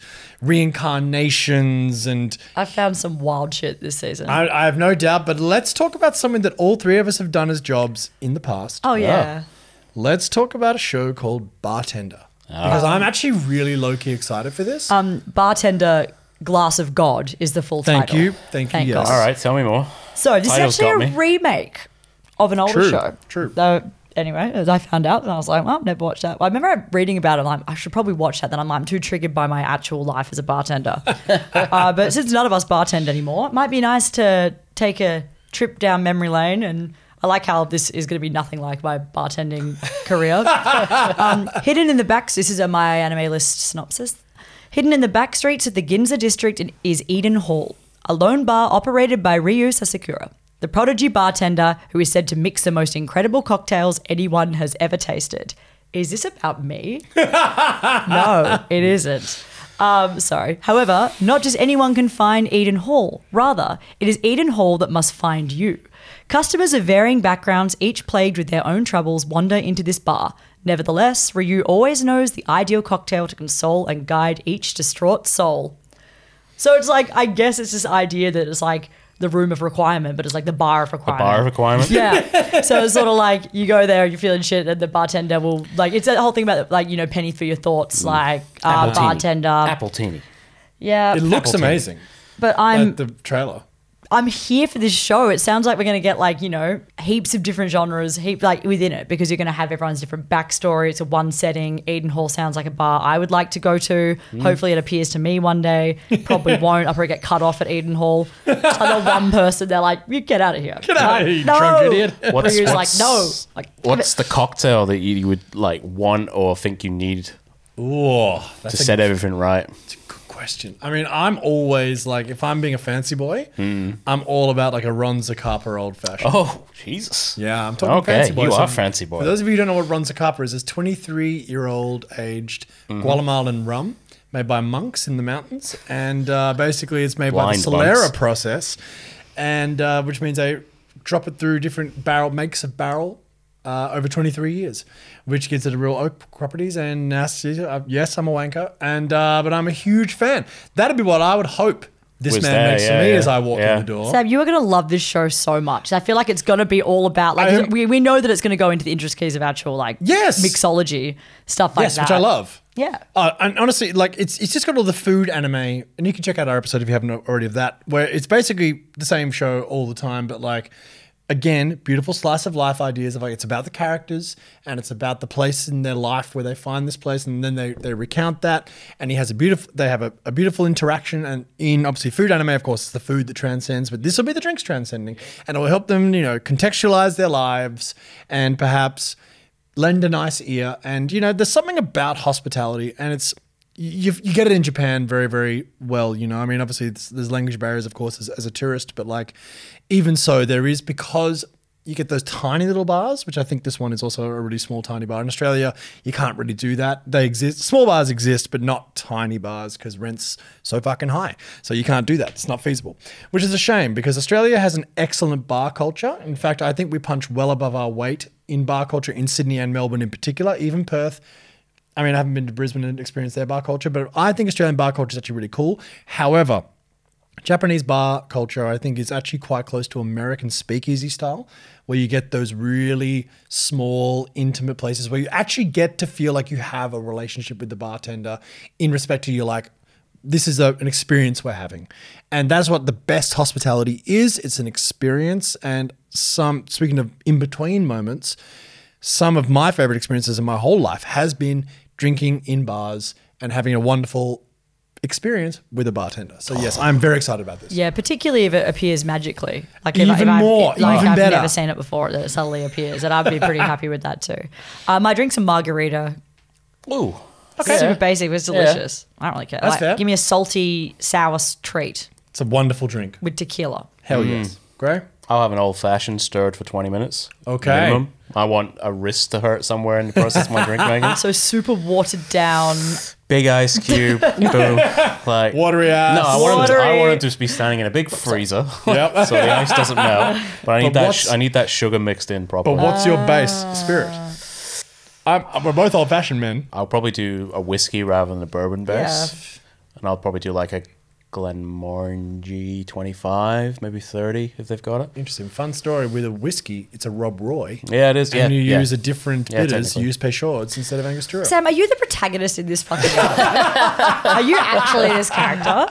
reincarnations and I found some wild shit this season. I, I have no doubt, but let's talk about something that all three of us have done as jobs in the past. oh yeah. Let's talk about a show called Bartender. Because I'm actually really low-key excited for this. Um, Bartender Glass of God is the full Thank title. you. Thank you, yes. God. All right, tell me more. So this Title's is actually got a me. remake of an older True, show. true. Though anyway, as I found out, and I was like, well, I've never watched that. I remember reading about it. I'm like, I should probably watch that. Then I'm like, I'm too triggered by my actual life as a bartender. uh, but since none of us bartend anymore, it might be nice to take a trip down memory lane. And I like how this is going to be nothing like my bartending career. um, hidden in the back. This is a My Anime List synopsis. Hidden in the back streets of the Ginza district is Eden Hall, a lone bar operated by Ryu Sasakura, the prodigy bartender who is said to mix the most incredible cocktails anyone has ever tasted. Is this about me? No, it isn't. Um, sorry. However, not just anyone can find Eden Hall. Rather, it is Eden Hall that must find you. Customers of varying backgrounds, each plagued with their own troubles, wander into this bar. Nevertheless, Ryu always knows the ideal cocktail to console and guide each distraught soul. So it's like, I guess it's this idea that it's like the room of requirement, but it's like the bar of requirement. Bar requirement. Yeah. So it's sort of like you go there, you're feeling shit, and the bartender will, like, it's that whole thing about, like, you know, penny for your thoughts, like, uh, Appletini. bartender. Apple teeny. Yeah. it looks Apple tea. amazing. But I'm, at the trailer. I'm here for this show. It sounds like we're going to get like, you know, heaps of different genres, heap like within it, because you're going to have everyone's different backstory. It's a one setting. Eden Hall sounds like a bar I would like to go to. Mm. Hopefully it appears to me one day. Probably won't. I'll probably get cut off at Eden Hall. I know one person, they're like, you get out of here. Get out of here, you no. drunk idiot. What's, Who's like, what's- no. Like, What's the cocktail that you would like want or think you need Ooh, to that's a set everything right? good question. I mean, I'm always like, if I'm being a fancy boy, Hmm. I'm all about like a Ron Zacapa old fashioned. Oh, Jesus. Yeah, I'm talking Okay, fancy boy. you So are fancy boy. For those of you who don't know what Ron Zacapa is, it's twenty-three-year-old aged Mm-hmm. Guatemalan rum made by monks in the mountains, and uh, basically it's made Blind by the Solera monks. process, and uh, which means they drop it through different barrel makes of barrel uh, over twenty-three years, which gives it a real oak properties. And nasty. Uh, yes, I'm a wanker, and uh, but I'm a huge fan. That'd be what I would hope this Was man there, makes yeah, for me yeah, as I walk yeah. in the door. Sam, you are going to love this show so much. I feel like it's going to be all about like I am- we, we know that it's going to go into the intricacies of actual like Yes. mixology stuff like yes, that. which I love. Yeah. Uh, and honestly, like it's it's just got all the food anime, and you can check out our episode if you haven't already of that, where it's basically the same show all the time, but like again, beautiful slice of life ideas of like it's about the characters and it's about the place in their life where they find this place, and then they, they recount that, and he has a beautiful they have a, a beautiful interaction. And in obviously food anime, of course, it's the food that transcends, but this will be the drinks transcending, and it will help them, you know, contextualize their lives and perhaps lend a nice ear. And you know, there's something about hospitality, and it's you you get it in Japan very very well. You know, I mean, obviously it's, there's language barriers, of course, as, as a tourist, but like even so, there is, because you get those tiny little bars, which I think this one is also a really small tiny bar. In Australia, you can't really do that. They exist, small bars exist, but not tiny bars because rent's so fucking high. So you can't do that. It's not feasible, which is a shame because Australia has an excellent bar culture. In fact, I think we punch well above our weight in bar culture in Sydney and Melbourne in particular, even Perth. I mean, I haven't been to Brisbane and experienced their bar culture, but I think Australian bar culture is actually really cool. However, Japanese bar culture, I think, is actually quite close to American speakeasy style, where you get those really small, intimate places where you actually get to feel like you have a relationship with the bartender in respect to you, like, this is a, an experience we're having. And that's what the best hospitality is. It's an experience. And some, speaking of in-between moments, some of my favorite experiences in my whole life has been drinking in bars and having a wonderful experience with a bartender. So yes, I'm very excited about this. Yeah, particularly if it appears magically. Like if, Even I- if more, I've, like even I've better. never seen it before that it suddenly appears, and I'd be pretty happy with that too. Uh, my drink's a margarita. Ooh. Okay. Super basic, but it's delicious. I don't really care. That's Like, fair. give me a salty, sour s- treat It's a wonderful drink. with tequila. Hell yes. Gray? I'll have an old fashioned stirred for twenty minutes. Okay. Minimum. I want a wrist to hurt somewhere in the process of my drink making. So super watered down. Big ice cube. Boom. Like Watery ass. No, I want, him to, I Watery. want him to be standing in a big freezer. Yep. So the ice doesn't melt. But I need But that. what's- Sh- I need that sugar mixed in properly. But what's your base spirit? I'm, we're both old-fashioned men. I'll probably do a whiskey rather than a bourbon base, Yeah. and I'll probably do like a Glenmorangie twenty-five, maybe thirty if they've got it. Interesting. Fun story with a whiskey. It's a Rob Roy. Yeah, it is. Yeah, and you yeah. use a different Yeah, bitters. You technically. use Peychaud's instead of Angostura. Sam, are you the protagonist in this fucking anime? Are you actually this character?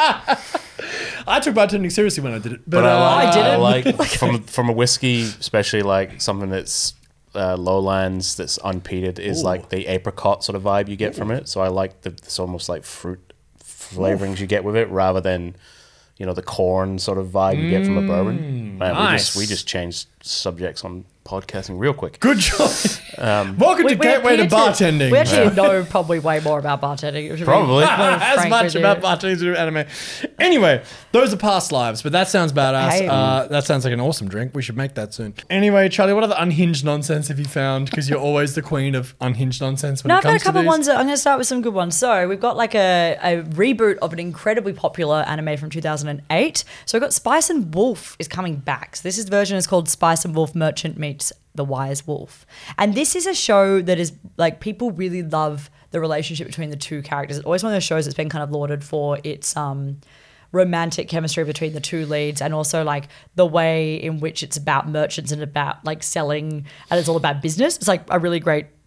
I took bartending seriously when I did it. But, But I uh, like, I didn't. I like from from a whiskey, especially like something that's uh, lowlands that's unpeated, is Ooh. like the apricot sort of vibe you get from it. So I like the this almost like fruit flavorings you get with it, rather than you know the corn sort of vibe you get from a bourbon. Man, we nice. just we just changed subjects on podcasting real quick. good job. Um, Welcome to Gateway to appear Bartending. we actually know probably way more about bartending. to be Probably. very as frank much with about you. bartending as we do anime. Anyway, those are past lives, but that sounds badass. Hey. Uh, that sounds like an awesome drink. We should make that soon. Anyway, Charlie, what other unhinged nonsense have you found? Because you're always the queen of unhinged nonsense when No, it I've got a comes couple to of these. ones. That, I'm going to start with some good ones. So we've got like a, a reboot of an incredibly popular anime from two thousand eight. So we've got Spice and Wolf is coming back. So this is version is called Spice and Wolf Merchant Meets the Wise Wolf. And this is a show that is like people really love the relationship between the two characters. It's always one of those shows that's been kind of lauded for its um, romantic chemistry between the two leads, and also like the way in which it's about merchants and about like selling, and it's all about business. It's like a really great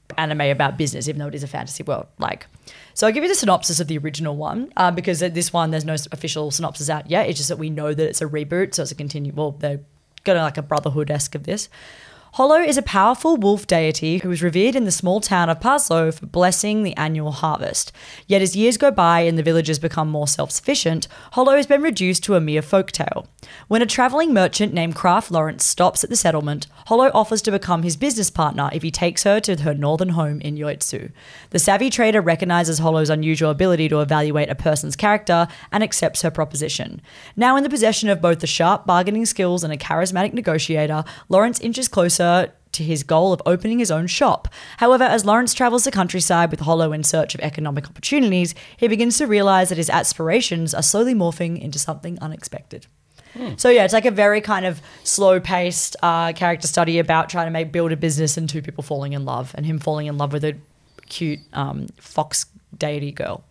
anime about business, even though it is a fantasy world. Like, so I'll give you the synopsis of the original one uh, because this one, there's no official synopsis out yet. It's just that we know that it's a reboot, so it's a continue. Well, they're going to like a Brotherhood-esque of this. Hollow is a powerful wolf deity who is revered in the small town of Paslo for blessing the annual harvest. Yet as years go by and the villagers become more self-sufficient, Hollow has been reduced to a mere folktale. When a travelling merchant named Craft Lawrence stops at the settlement, Hollow offers to become his business partner if he takes her to her northern home in Yoitsu. The savvy trader recognises Hollow's unusual ability to evaluate a person's character and accepts her proposition. Now in the possession of both the sharp bargaining skills and a charismatic negotiator, Lawrence inches closer to his goal of opening his own shop. However, as Lawrence travels the countryside with Hollow in search of economic opportunities, he begins to realise that his aspirations are slowly morphing into something unexpected. Hmm. So yeah, it's like a very kind of slow-paced uh, character study about trying to make build a business and two people falling in love, and him falling in love with a cute um, fox deity girl.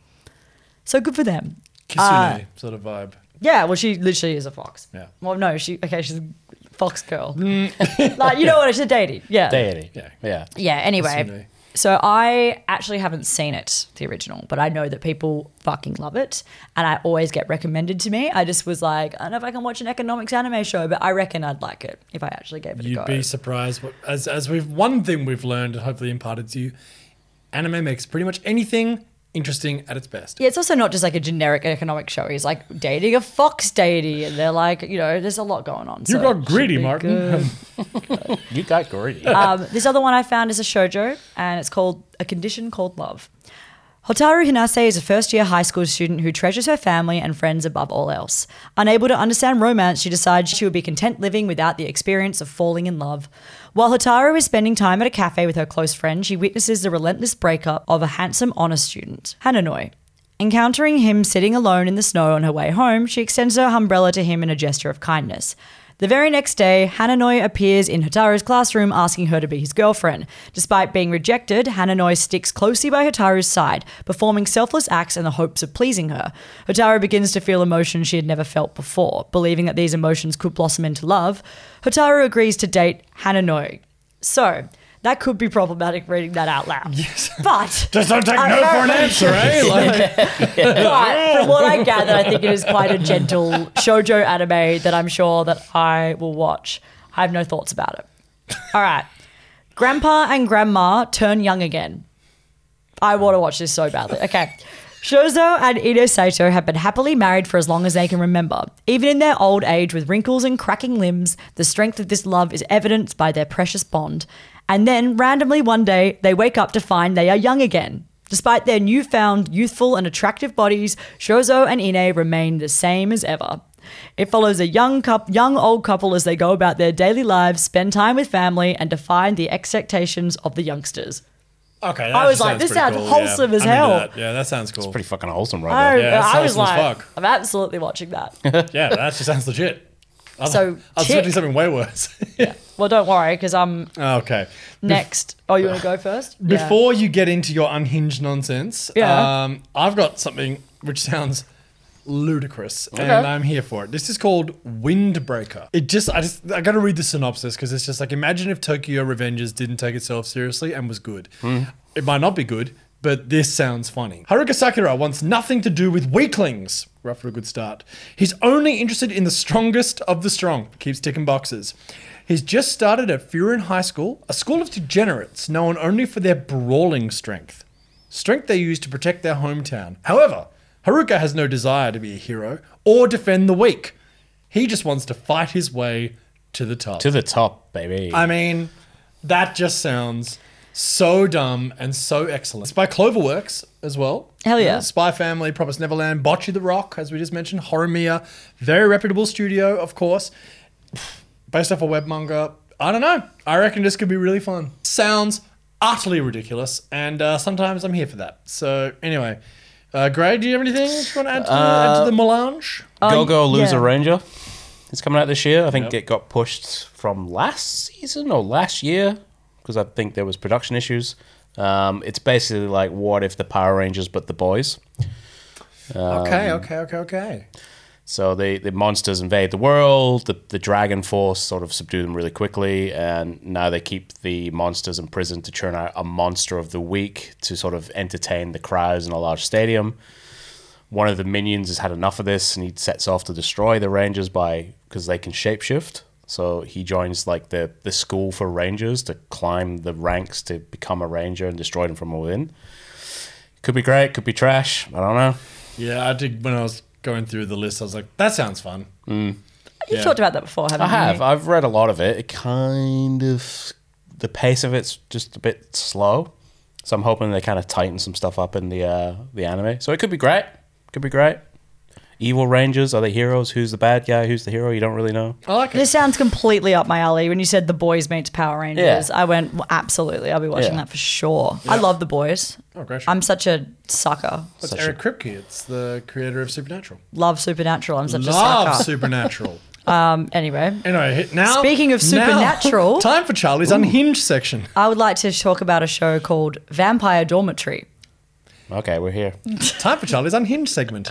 So good for them. Kisune Uh, sort of vibe. Yeah, well, she literally is a fox. Yeah. Well, no, she okay, she's a fox girl. Like, you know what? She's a deity. Yeah. Deity. Yeah. Yeah. Yeah. Anyway, Kisune. so I actually haven't seen it, the original, but I know that people fucking love it, and I always get recommended to me. I just was like, I don't know if I can watch an economics anime show, but I reckon I'd like it if I actually gave it a You'd go. be surprised. What, as as we've one thing we've learned and hopefully imparted to you, anime makes pretty much anything interesting at its best. Yeah, it's also not just like a generic economic show. He's like dating a fox deity, and they're like, you know, there's a lot going on. You so got it should greedy, be Martin. good. You got greedy. Um, this other one I found is a shoujo, and it's called A Condition Called Love. Hotaru Hinase is a first-year high school student who treasures her family and friends above all else. Unable to understand romance, she decides she would be content living without the experience of falling in love. While Hotaru is spending time at a cafe with her close friend, she witnesses the relentless breakup of a handsome honor student, Hananoi. Encountering him sitting alone in the snow on her way home, she extends her umbrella to him in a gesture of kindness. The very next day, Hananoi appears in Hotaru's classroom asking her to be his girlfriend. Despite being rejected, Hananoi sticks closely by Hotaru's side, performing selfless acts in the hopes of pleasing her. Hotaru begins to feel emotions she had never felt before. Believing that these emotions could blossom into love, Hotaru agrees to date Hananoi. So, that could be problematic reading that out loud. Yes. But Just don't take no for an answer, eh? Like, but from what I gather, I think it is quite a gentle shoujo anime that I'm sure that I will watch. I have no thoughts about it. All right. Grandpa and Grandma turn young again. I want to watch this so badly. Okay. Shozo and Ino Saito have been happily married for as long as they can remember. Even in their old age with wrinkles and cracking limbs, the strength of this love is evidenced by their precious bond. And then, randomly one day, they wake up to find they are young again. Despite their newfound youthful and attractive bodies, Shozo and Ine remain the same as ever. It follows a young couple, young old couple as they go about their daily lives, spend time with family, and defy the expectations of the youngsters. okay. That I was actually like, this pretty sounds cool, wholesome yeah. as I'm into hell. that. Yeah, that sounds cool. Pretty fucking wholesome I, right there. Yeah, that's I was awesome as like, fuck. I'm absolutely watching that. Yeah, that actually sounds legit. I was, So, I was tick. expecting something way worse. Well, don't worry, because I'm Okay. next. Oh, you want to go first? Yeah. Before you get into your unhinged nonsense, Yeah. um, I've got something which sounds ludicrous, Okay. and I'm here for it. This is called Windbreaker. It just, I just, I got to read the synopsis because it's just like, imagine if Tokyo Revengers didn't take itself seriously and was good. It might not be good, but this sounds funny. Haruka Sakura wants nothing to do with weaklings. We're off to a good start. He's only interested in the strongest of the strong. Keeps ticking boxes. He's just started at Furin High School, a school of degenerates known only for their brawling strength. Strength they use to protect their hometown. However, Haruka has no desire to be a hero or defend the weak. He just wants to fight his way to the top. To the top, baby. I mean, that just sounds so dumb and so excellent. It's by Cloverworks as well. Hell yeah. Uh, Spy Family, Promised Neverland, Bocce the Rock, as we just mentioned, Horimiya. Very reputable studio, of course. Based off a web manga. I don't know. I reckon this could be really fun. Sounds utterly ridiculous, and uh, sometimes I'm here for that. So, anyway. Uh, Gray, do you have anything you want to add to, the, add to the melange? Go Go Loser yeah. Ranger. It's coming out this year. I think Yep. it got pushed from last season or last year because I think there was production issues. Um, it's basically like what if the Power Rangers but the boys. Um, Okay, okay, okay, okay. So they, the monsters invade the world, the, the dragon force sort of subdue them really quickly, and now they keep the monsters in prison to churn out a monster of the week to sort of entertain the crowds in a large stadium. One of the minions has had enough of this, and he sets off to destroy the Rangers by because they can shapeshift. So he joins like the, the school for Rangers to climb the ranks to become a Ranger and destroy them from within. Could be great, could be trash. I don't know. Yeah, I did when I was going through the list. I was like, that sounds fun. Mm. You've Yeah. talked about that before, haven't I have. you? I've read a lot of it. It kind of, the pace of it's just a bit slow. So I'm hoping they kind of tighten some stuff up in the uh, the anime. So it could be great. Could be great. Evil Rangers, are they heroes? Who's the bad guy? Who's the hero? You don't really know. I like it. This sounds completely up my alley. When you said The Boys meets Power Rangers, Yeah. I went, well, absolutely, I'll be watching Yeah. that for sure. I Yeah. love The Boys. Oh, great. I'm such a sucker. That's Such Eric Kripke. It's the creator of Supernatural. Love Supernatural. I'm such a Love sucker. Supernatural. um, anyway, Anyway, hit- now. Speaking of now, Supernatural- time for Charlie's Unhinged section. I would like to talk about a show called Vampire Dormitory. Okay, we're here. Time for Charlie's Unhinged segment.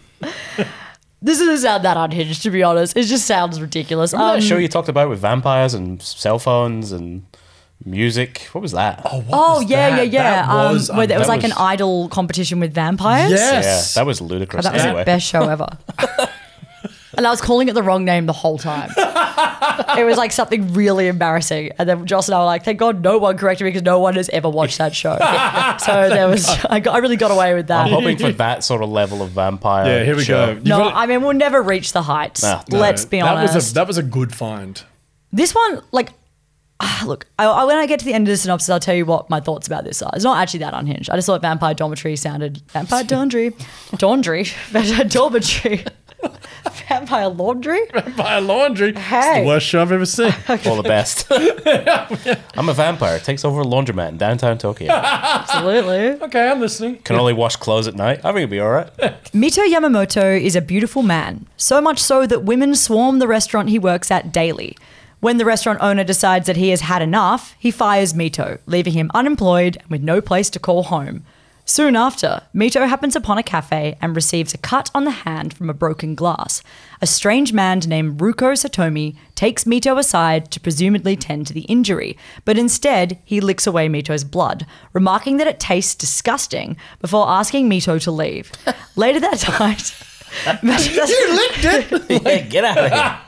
This doesn't sound that unhinged, to be honest. It just sounds ridiculous. Remember Um, that show you talked about with vampires and cell phones and music? What was that? Oh, what oh, was yeah, that? yeah, yeah. That Um, was, where there was that like an was- idol competition with vampires. Yes. Yeah, that was ludicrous. That was anyway. the best show ever. And I was calling it the wrong name the whole time. It was like something really embarrassing. And then Joss and I were like, thank God no one corrected me because no one has ever watched that show. So there was, I, got, I really got away with I'm that. hoping for that sort of level of vampire. Yeah, here we show. go. You've No, got- I mean, we'll never reach the heights. Nah, no, Let's be that honest. Was a, that was a good find. This one, like, ah, look, I, I, when I get to the end of the synopsis, I'll tell you what my thoughts about this are. It's not actually that unhinged. I just thought Vampire Dormitory sounded... Vampire Dormitory? Dormitory? Vampire Dormitory? Vampire Laundry? Vampire Laundry. It's Hey. the worst show I've ever seen. All the best. I'm a vampire. Takes over a laundromat in downtown Tokyo. Absolutely. Okay, I'm listening. Can only wash clothes at night. I think it'll be all right. Mito Yamamoto is a beautiful man, so much so that women swarm the restaurant he works at daily. When the restaurant owner decides that he has had enough, he fires Mito, leaving him unemployed and with no place to call home. Soon after, Mito happens upon a cafe and receives a cut on the hand from a broken glass. A strange man named Ruko Satomi takes Mito aside to presumably tend to the injury, but instead he licks away Mito's blood, remarking that it tastes disgusting before asking Mito to leave. Later that night... You licked it. Yeah, get out of here.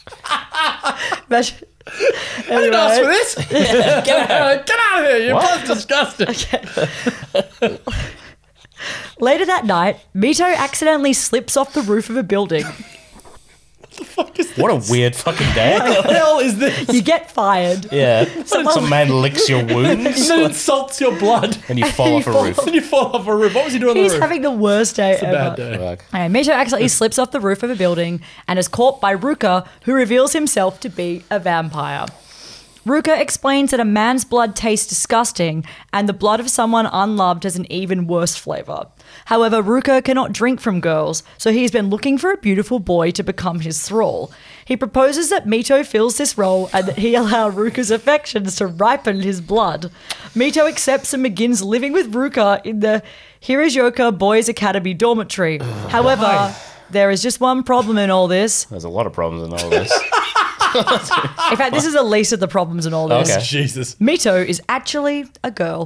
Imagine- I didn't ask for this. Get out. Get out of here. Your What? blood's disgusting. Later that night, Mito accidentally slips off the roof of a building. What a weird fucking day. What the hell is this? You get fired. Yeah. Some man licks your wounds And then it salts your blood. and you fall You off a fall roof. And you fall off a roof. What was he doing on He's the roof? having the worst day It's a ever. bad day. Fuck. Okay, Mito accidentally slips off the roof of a building and is caught by Ruka, who reveals himself to be a vampire. Ruka explains that a man's blood tastes disgusting and the blood of someone unloved has an even worse flavour. However, Ruka cannot drink from girls, so he's been looking for a beautiful boy to become his thrall. He proposes that Mito fills this role and that he allow Ruka's affections to ripen his blood. Mito accepts and begins living with Ruka in the Hirajoka Boys Academy dormitory. However, there is just one problem in all this. There's a lot of problems in all this. In fact, this is the least of the problems in all this. Okay. Jesus. Mito is actually a girl.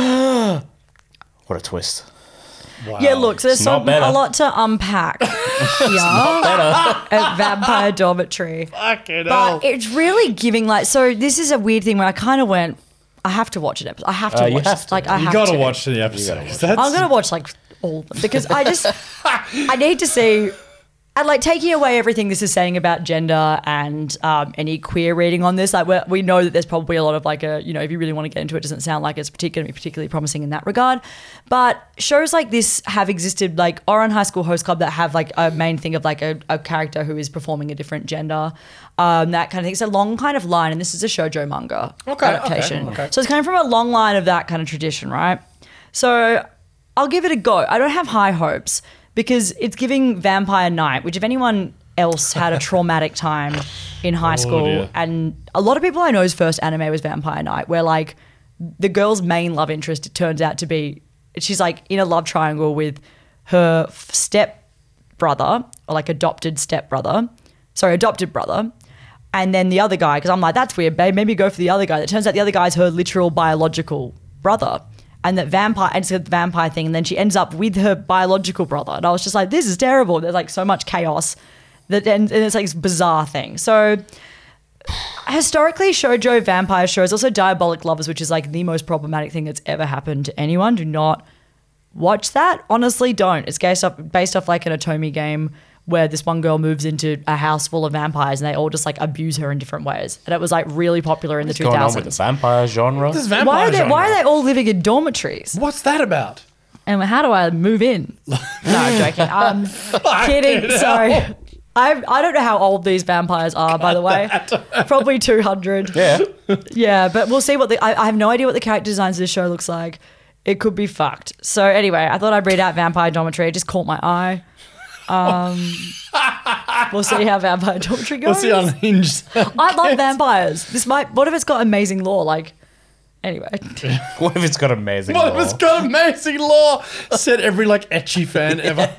What a twist. Wow. Yeah, look, so there's It's not some, better. a lot to unpack yeah, Better. at Vampire Dormitory. Fucking hell. But it's really giving, like, so this is a weird thing where I kind of went, I have to watch an episode. I have to Uh, you watch have this. to. Like, I You have gotta to. watch the episode. watch That's, I'm going to watch, like, all of them because I just, I need to see, and like taking away everything this is saying about gender and um, any queer reading on this, like we're, we know that there's probably a lot of like a, you know, if you really want to get into it, it doesn't sound like it's particularly, going to be particularly promising in that regard. But shows like this have existed, like Oran High School Host Club, that have like a main thing of like a, a character who is performing a different gender, um, that kind of thing. It's a long kind of line, and this is a shoujo manga Okay, adaptation. okay, okay. So it's coming from a long line of that kind of tradition, right? So I'll give it a go. I don't have high hopes because it's giving Vampire Night, which if anyone else had a traumatic time in high school, dear. and a lot of people I know's first anime was Vampire Night, where like the girl's main love interest, it turns out to be, she's like in a love triangle with her step brother or like adopted stepbrother, sorry, adopted brother. And then the other guy, because I'm like, that's weird, babe. Maybe go for the other guy. It turns out the other guy's her literal biological brother. And that vampire, and it's a vampire thing. And then she ends up with her biological brother. And I was just like, this is terrible. There's like so much chaos that, and, and it's like this bizarre thing. So historically, shoujo vampire shows, also Diabolic Lovers, which is like the most problematic thing that's ever happened to anyone. Do not watch that. Honestly, don't. It's based off, based off like an Otome game where this one girl moves into a house full of vampires and they all just like abuse her in different ways. And it was like really popular in the What's two going thousands. on with the vampire genre? This vampire Why are, they, genre. why are they all living in dormitories? What's that about? And how do I move in? No, I'm joking. Um, kidding. Sorry. I I don't know how old these vampires are, by the way. Probably two hundred. Yeah. Yeah, but we'll see what the... I, I have no idea what the character designs of this show looks like. It could be fucked. So anyway, I thought I'd read out Vampire Dormitory. It just caught my eye. Um, we'll see how Vampire Dormitory goes. We'll see unhinged. I love vampires. This might... What if it's got amazing lore? Like... Anyway. What if it's got amazing What if lore? it's got amazing lore? Said every like etchy fan ever.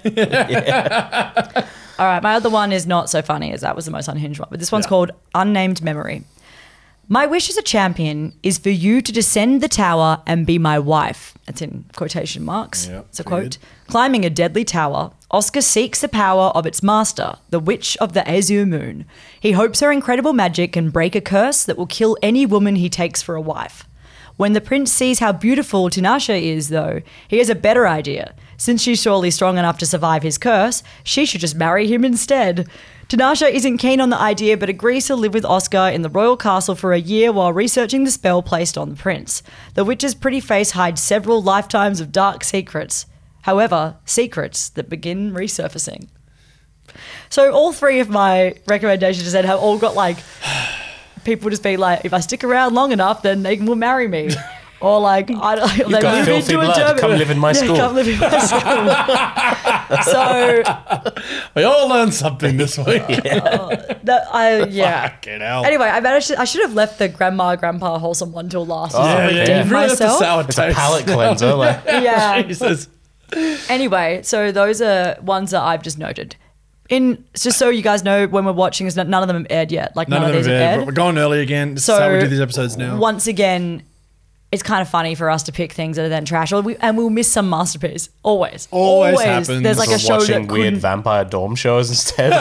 All right, my other one is not so funny as that was the most unhinged one, but this one's Yeah. called Unnamed Memory. My wish as a champion is for you to descend the tower and be my wife. That's in quotation marks. Yep, it's a pretty quote. good. Climbing a deadly tower, Oscar seeks the power of its master, the Witch of the Azure Moon. He hopes her incredible magic can break a curse that will kill any woman he takes for a wife. When the prince sees how beautiful Tinashe is, though, he has a better idea. Since she's surely strong enough to survive his curse, she should just marry him instead. Tinashe isn't keen on the idea but agrees to live with Oscar in the royal castle for a year while researching the spell placed on the prince. The witch's pretty face hides several lifetimes of dark secrets. However, secrets that begin resurfacing. So all three of my recommendations have all got like... people just be like, if I stick around long enough, then they will marry me. Or like, I don't You've they got move filthy into a blood. German- Come live in my Yeah, school. Come live in my school. So We all learned something this week. that I yeah. Fucking hell. Anyway, I managed to, I should have left the grandma grandpa wholesome one till last. Oh, to yeah, redeem yeah, okay. yeah. Really left a myself. sour It's a taste. palate cleanser. Like, Yeah. Jesus. Anyway, so those are ones that I've just noted. In just so you guys know, when we're watching, is none of them have aired yet. Like none, None of them these have have aired. aired. We're going early again. This So is how we do these episodes now. Once again, it's kind of funny for us to pick things that are then trash, or we, and we'll miss some masterpiece. Always, Always happens. There's like we're a show watching that weird couldn't. vampire dorm shows instead.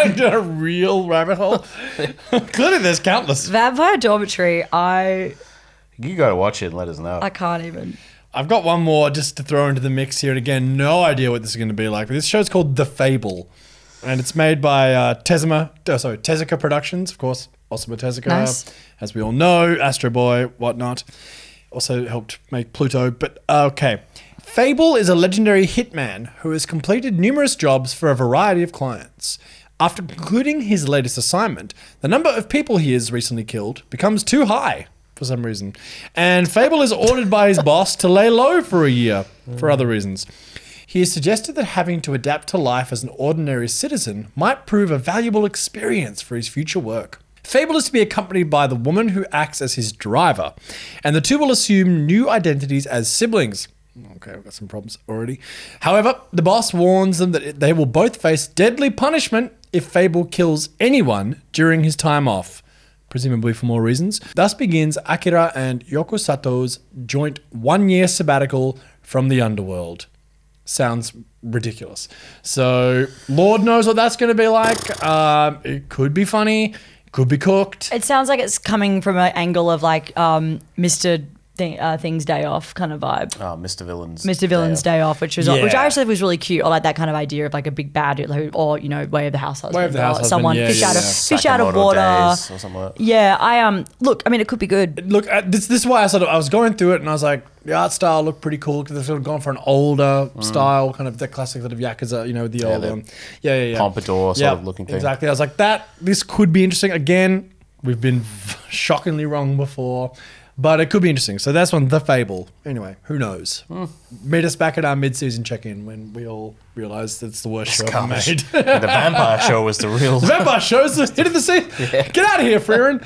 a real rabbit hole. Clearly, there's countless. Vampire Dormitory. I You got to watch it and let us know. I can't even. I've got one more just to throw into the mix here. And again, no idea what this is going to be like. But this show's called The Fable, and it's made by uh, Tezuka. Oh, sorry, Tezuka Productions, of course. Osamu Tezuka, Nice. as we all know, Astro Boy, whatnot. Also helped make Pluto. But uh, okay, Fable is a legendary hitman who has completed numerous jobs for a variety of clients. After concluding his latest assignment, the number of people he has recently killed becomes too high for some reason. And Fable is ordered by his boss to lay low for a year for other reasons. He has suggested that having to adapt to life as an ordinary citizen might prove a valuable experience for his future work. Fable is to be accompanied by the woman who acts as his driver, and the two will assume new identities as siblings. Okay, I've got some problems already. However, the boss warns them that they will both face deadly punishment if Fable kills anyone during his time off, presumably for more reasons. Thus begins Akira and Yoko Sato's joint one-year sabbatical from the underworld. Sounds ridiculous. So, Lord knows what that's going to be like. Um, it could be funny. Could be cooked. It sounds like it's coming from an angle of like um, Mister Thing, uh, Things Day Off kind of vibe. Oh, Mister Villain's Mister Villain's Day Day Off, which was Yeah. which I actually thought was really cute. I like that kind of idea of like a big bad who, or you know, Way of the House Husband. Way of the or House Husband, someone yeah, fish yeah, out of yeah. fish out of Sakamoto water. Days or something like that. Yeah, I um look. I mean, it could be good. Look, uh, this, this is why I sort of I was going through it and I was like, the art style looked pretty cool because they've sort of gone for an older style, kind of the classic sort of Yakuza, you know, the old the um, yeah, yeah, yeah, Pompadour sort of looking thing. Exactly. I was like, that this could be interesting. Again, we've been shockingly wrong before. But it could be interesting. So that's one, The Fable. Anyway, who knows? Meet us back at our mid-season check-in when we all realise it's the worst show ever Gosh. made. the vampire show was the real. The vampire show's the hit of the season. Get out of here, Freeran.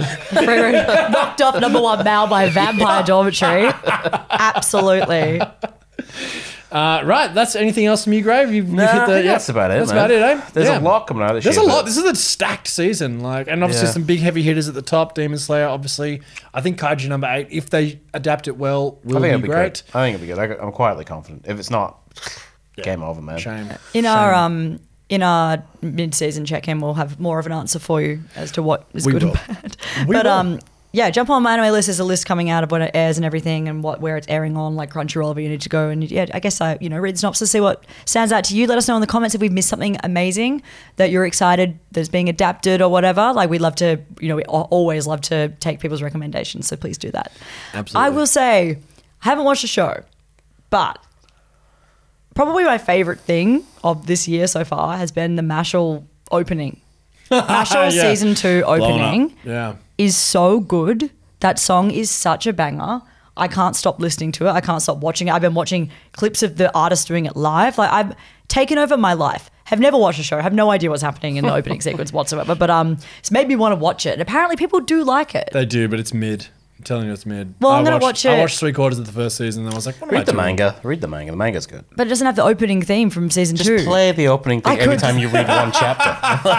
Knocked off number one Mal by Vampire Dormitory. Absolutely. Uh, Uh, right, that's anything else from you, Grave? You've, Nah, you've hit I the, think yeah, that's about it, That's man. about it, eh? There's Yeah. a lot coming out this There's year. a lot. but- This is a stacked season, like, and obviously Yeah. some big heavy hitters at the top. Demon Slayer, obviously. I think Kaiju number eight, if they adapt it well, will I think be it'll be great. good. I think it'll be good. I, I'm quietly confident. If it's not, game over, man. Shame. In Shame. our um in our mid-season check-in, we'll have more of an answer for you as to what is We good will. and bad. We but will. um yeah, jump on my anime list. There's a list coming out of when it airs and everything, and what where it's airing on, like Crunchyroll. If you need to go and yeah, I guess I you know read the synopsis, see what stands out to you. Let us know in the comments if we've missed something amazing that you're excited that's being adapted or whatever. Like we'd love to, you know, we al- always love to take people's recommendations. So please do that. Absolutely. I will say I haven't watched the show, but probably my favorite thing of this year so far has been the Mashal opening. Mashal Yeah. season two Blown up. opening Yeah. is so good. That song is such a banger. I can't stop listening to it. I can't stop watching it. I've been watching clips of the artist doing it live. Like I've taken over my life. Have never watched a show. Have no idea what's happening in the opening sequence whatsoever. But um, it's made me want to watch it. And apparently people do like it. They do, but it's mid. I'm telling you, it's mid. Well, I'm I gonna watched- watch it. I watched three quarters of the first season, and I was like, what am I Read the doing? manga. Read the manga. The manga's good. But it doesn't have the opening theme from season Just two. play the opening thing I every could- time you read one chapter.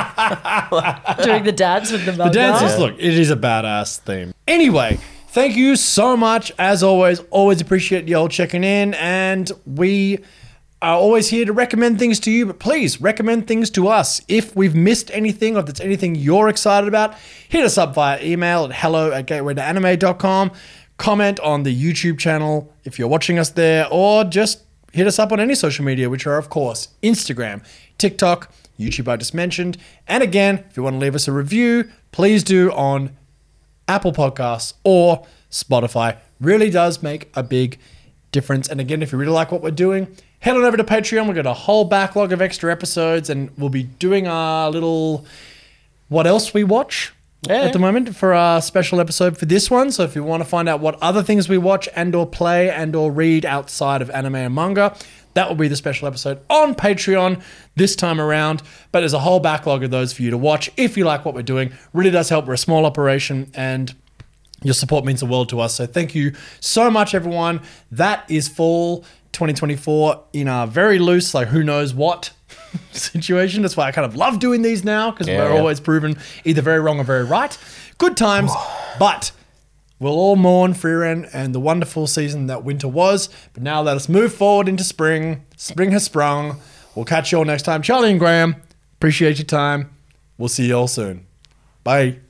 Doing the dance with the The manga. dances, look, it is a badass theme. Anyway, thank you so much. As always, always appreciate y'all checking in, and we are always here to recommend things to you, but please recommend things to us. If we've missed anything or if there's anything you're excited about, hit us up via email at hello at gateway to anime dot com. Comment on the YouTube channel if you're watching us there, or just hit us up on any social media, which are, of course, Instagram, TikTok, YouTube I just mentioned. And again, if you want to leave us a review, please do on Apple Podcasts or Spotify. Really does make a big difference. And again, if you really like what we're doing, head on over to Patreon. We've got a whole backlog of extra episodes, and we'll be doing our little what else we watch Yeah. at the moment for our special episode for this one. So if you want to find out what other things we watch and or play and or read outside of anime and manga, that will be the special episode on Patreon this time around. But there's a whole backlog of those for you to watch if you like what we're doing. Really does help. We're a small operation, and your support means the world to us. So thank you so much, everyone. That is fall twenty twenty-four in a very loose, like who knows what situation. That's why I kind of love doing these now, because Yeah, we're yeah. always proven either very wrong or very right. Good times, but we'll all mourn Frieren and the wonderful season that winter was. But now let us move forward into spring. Spring has sprung. We'll catch you all next time. Charlie and Graham, appreciate your time. We'll see you all soon. Bye.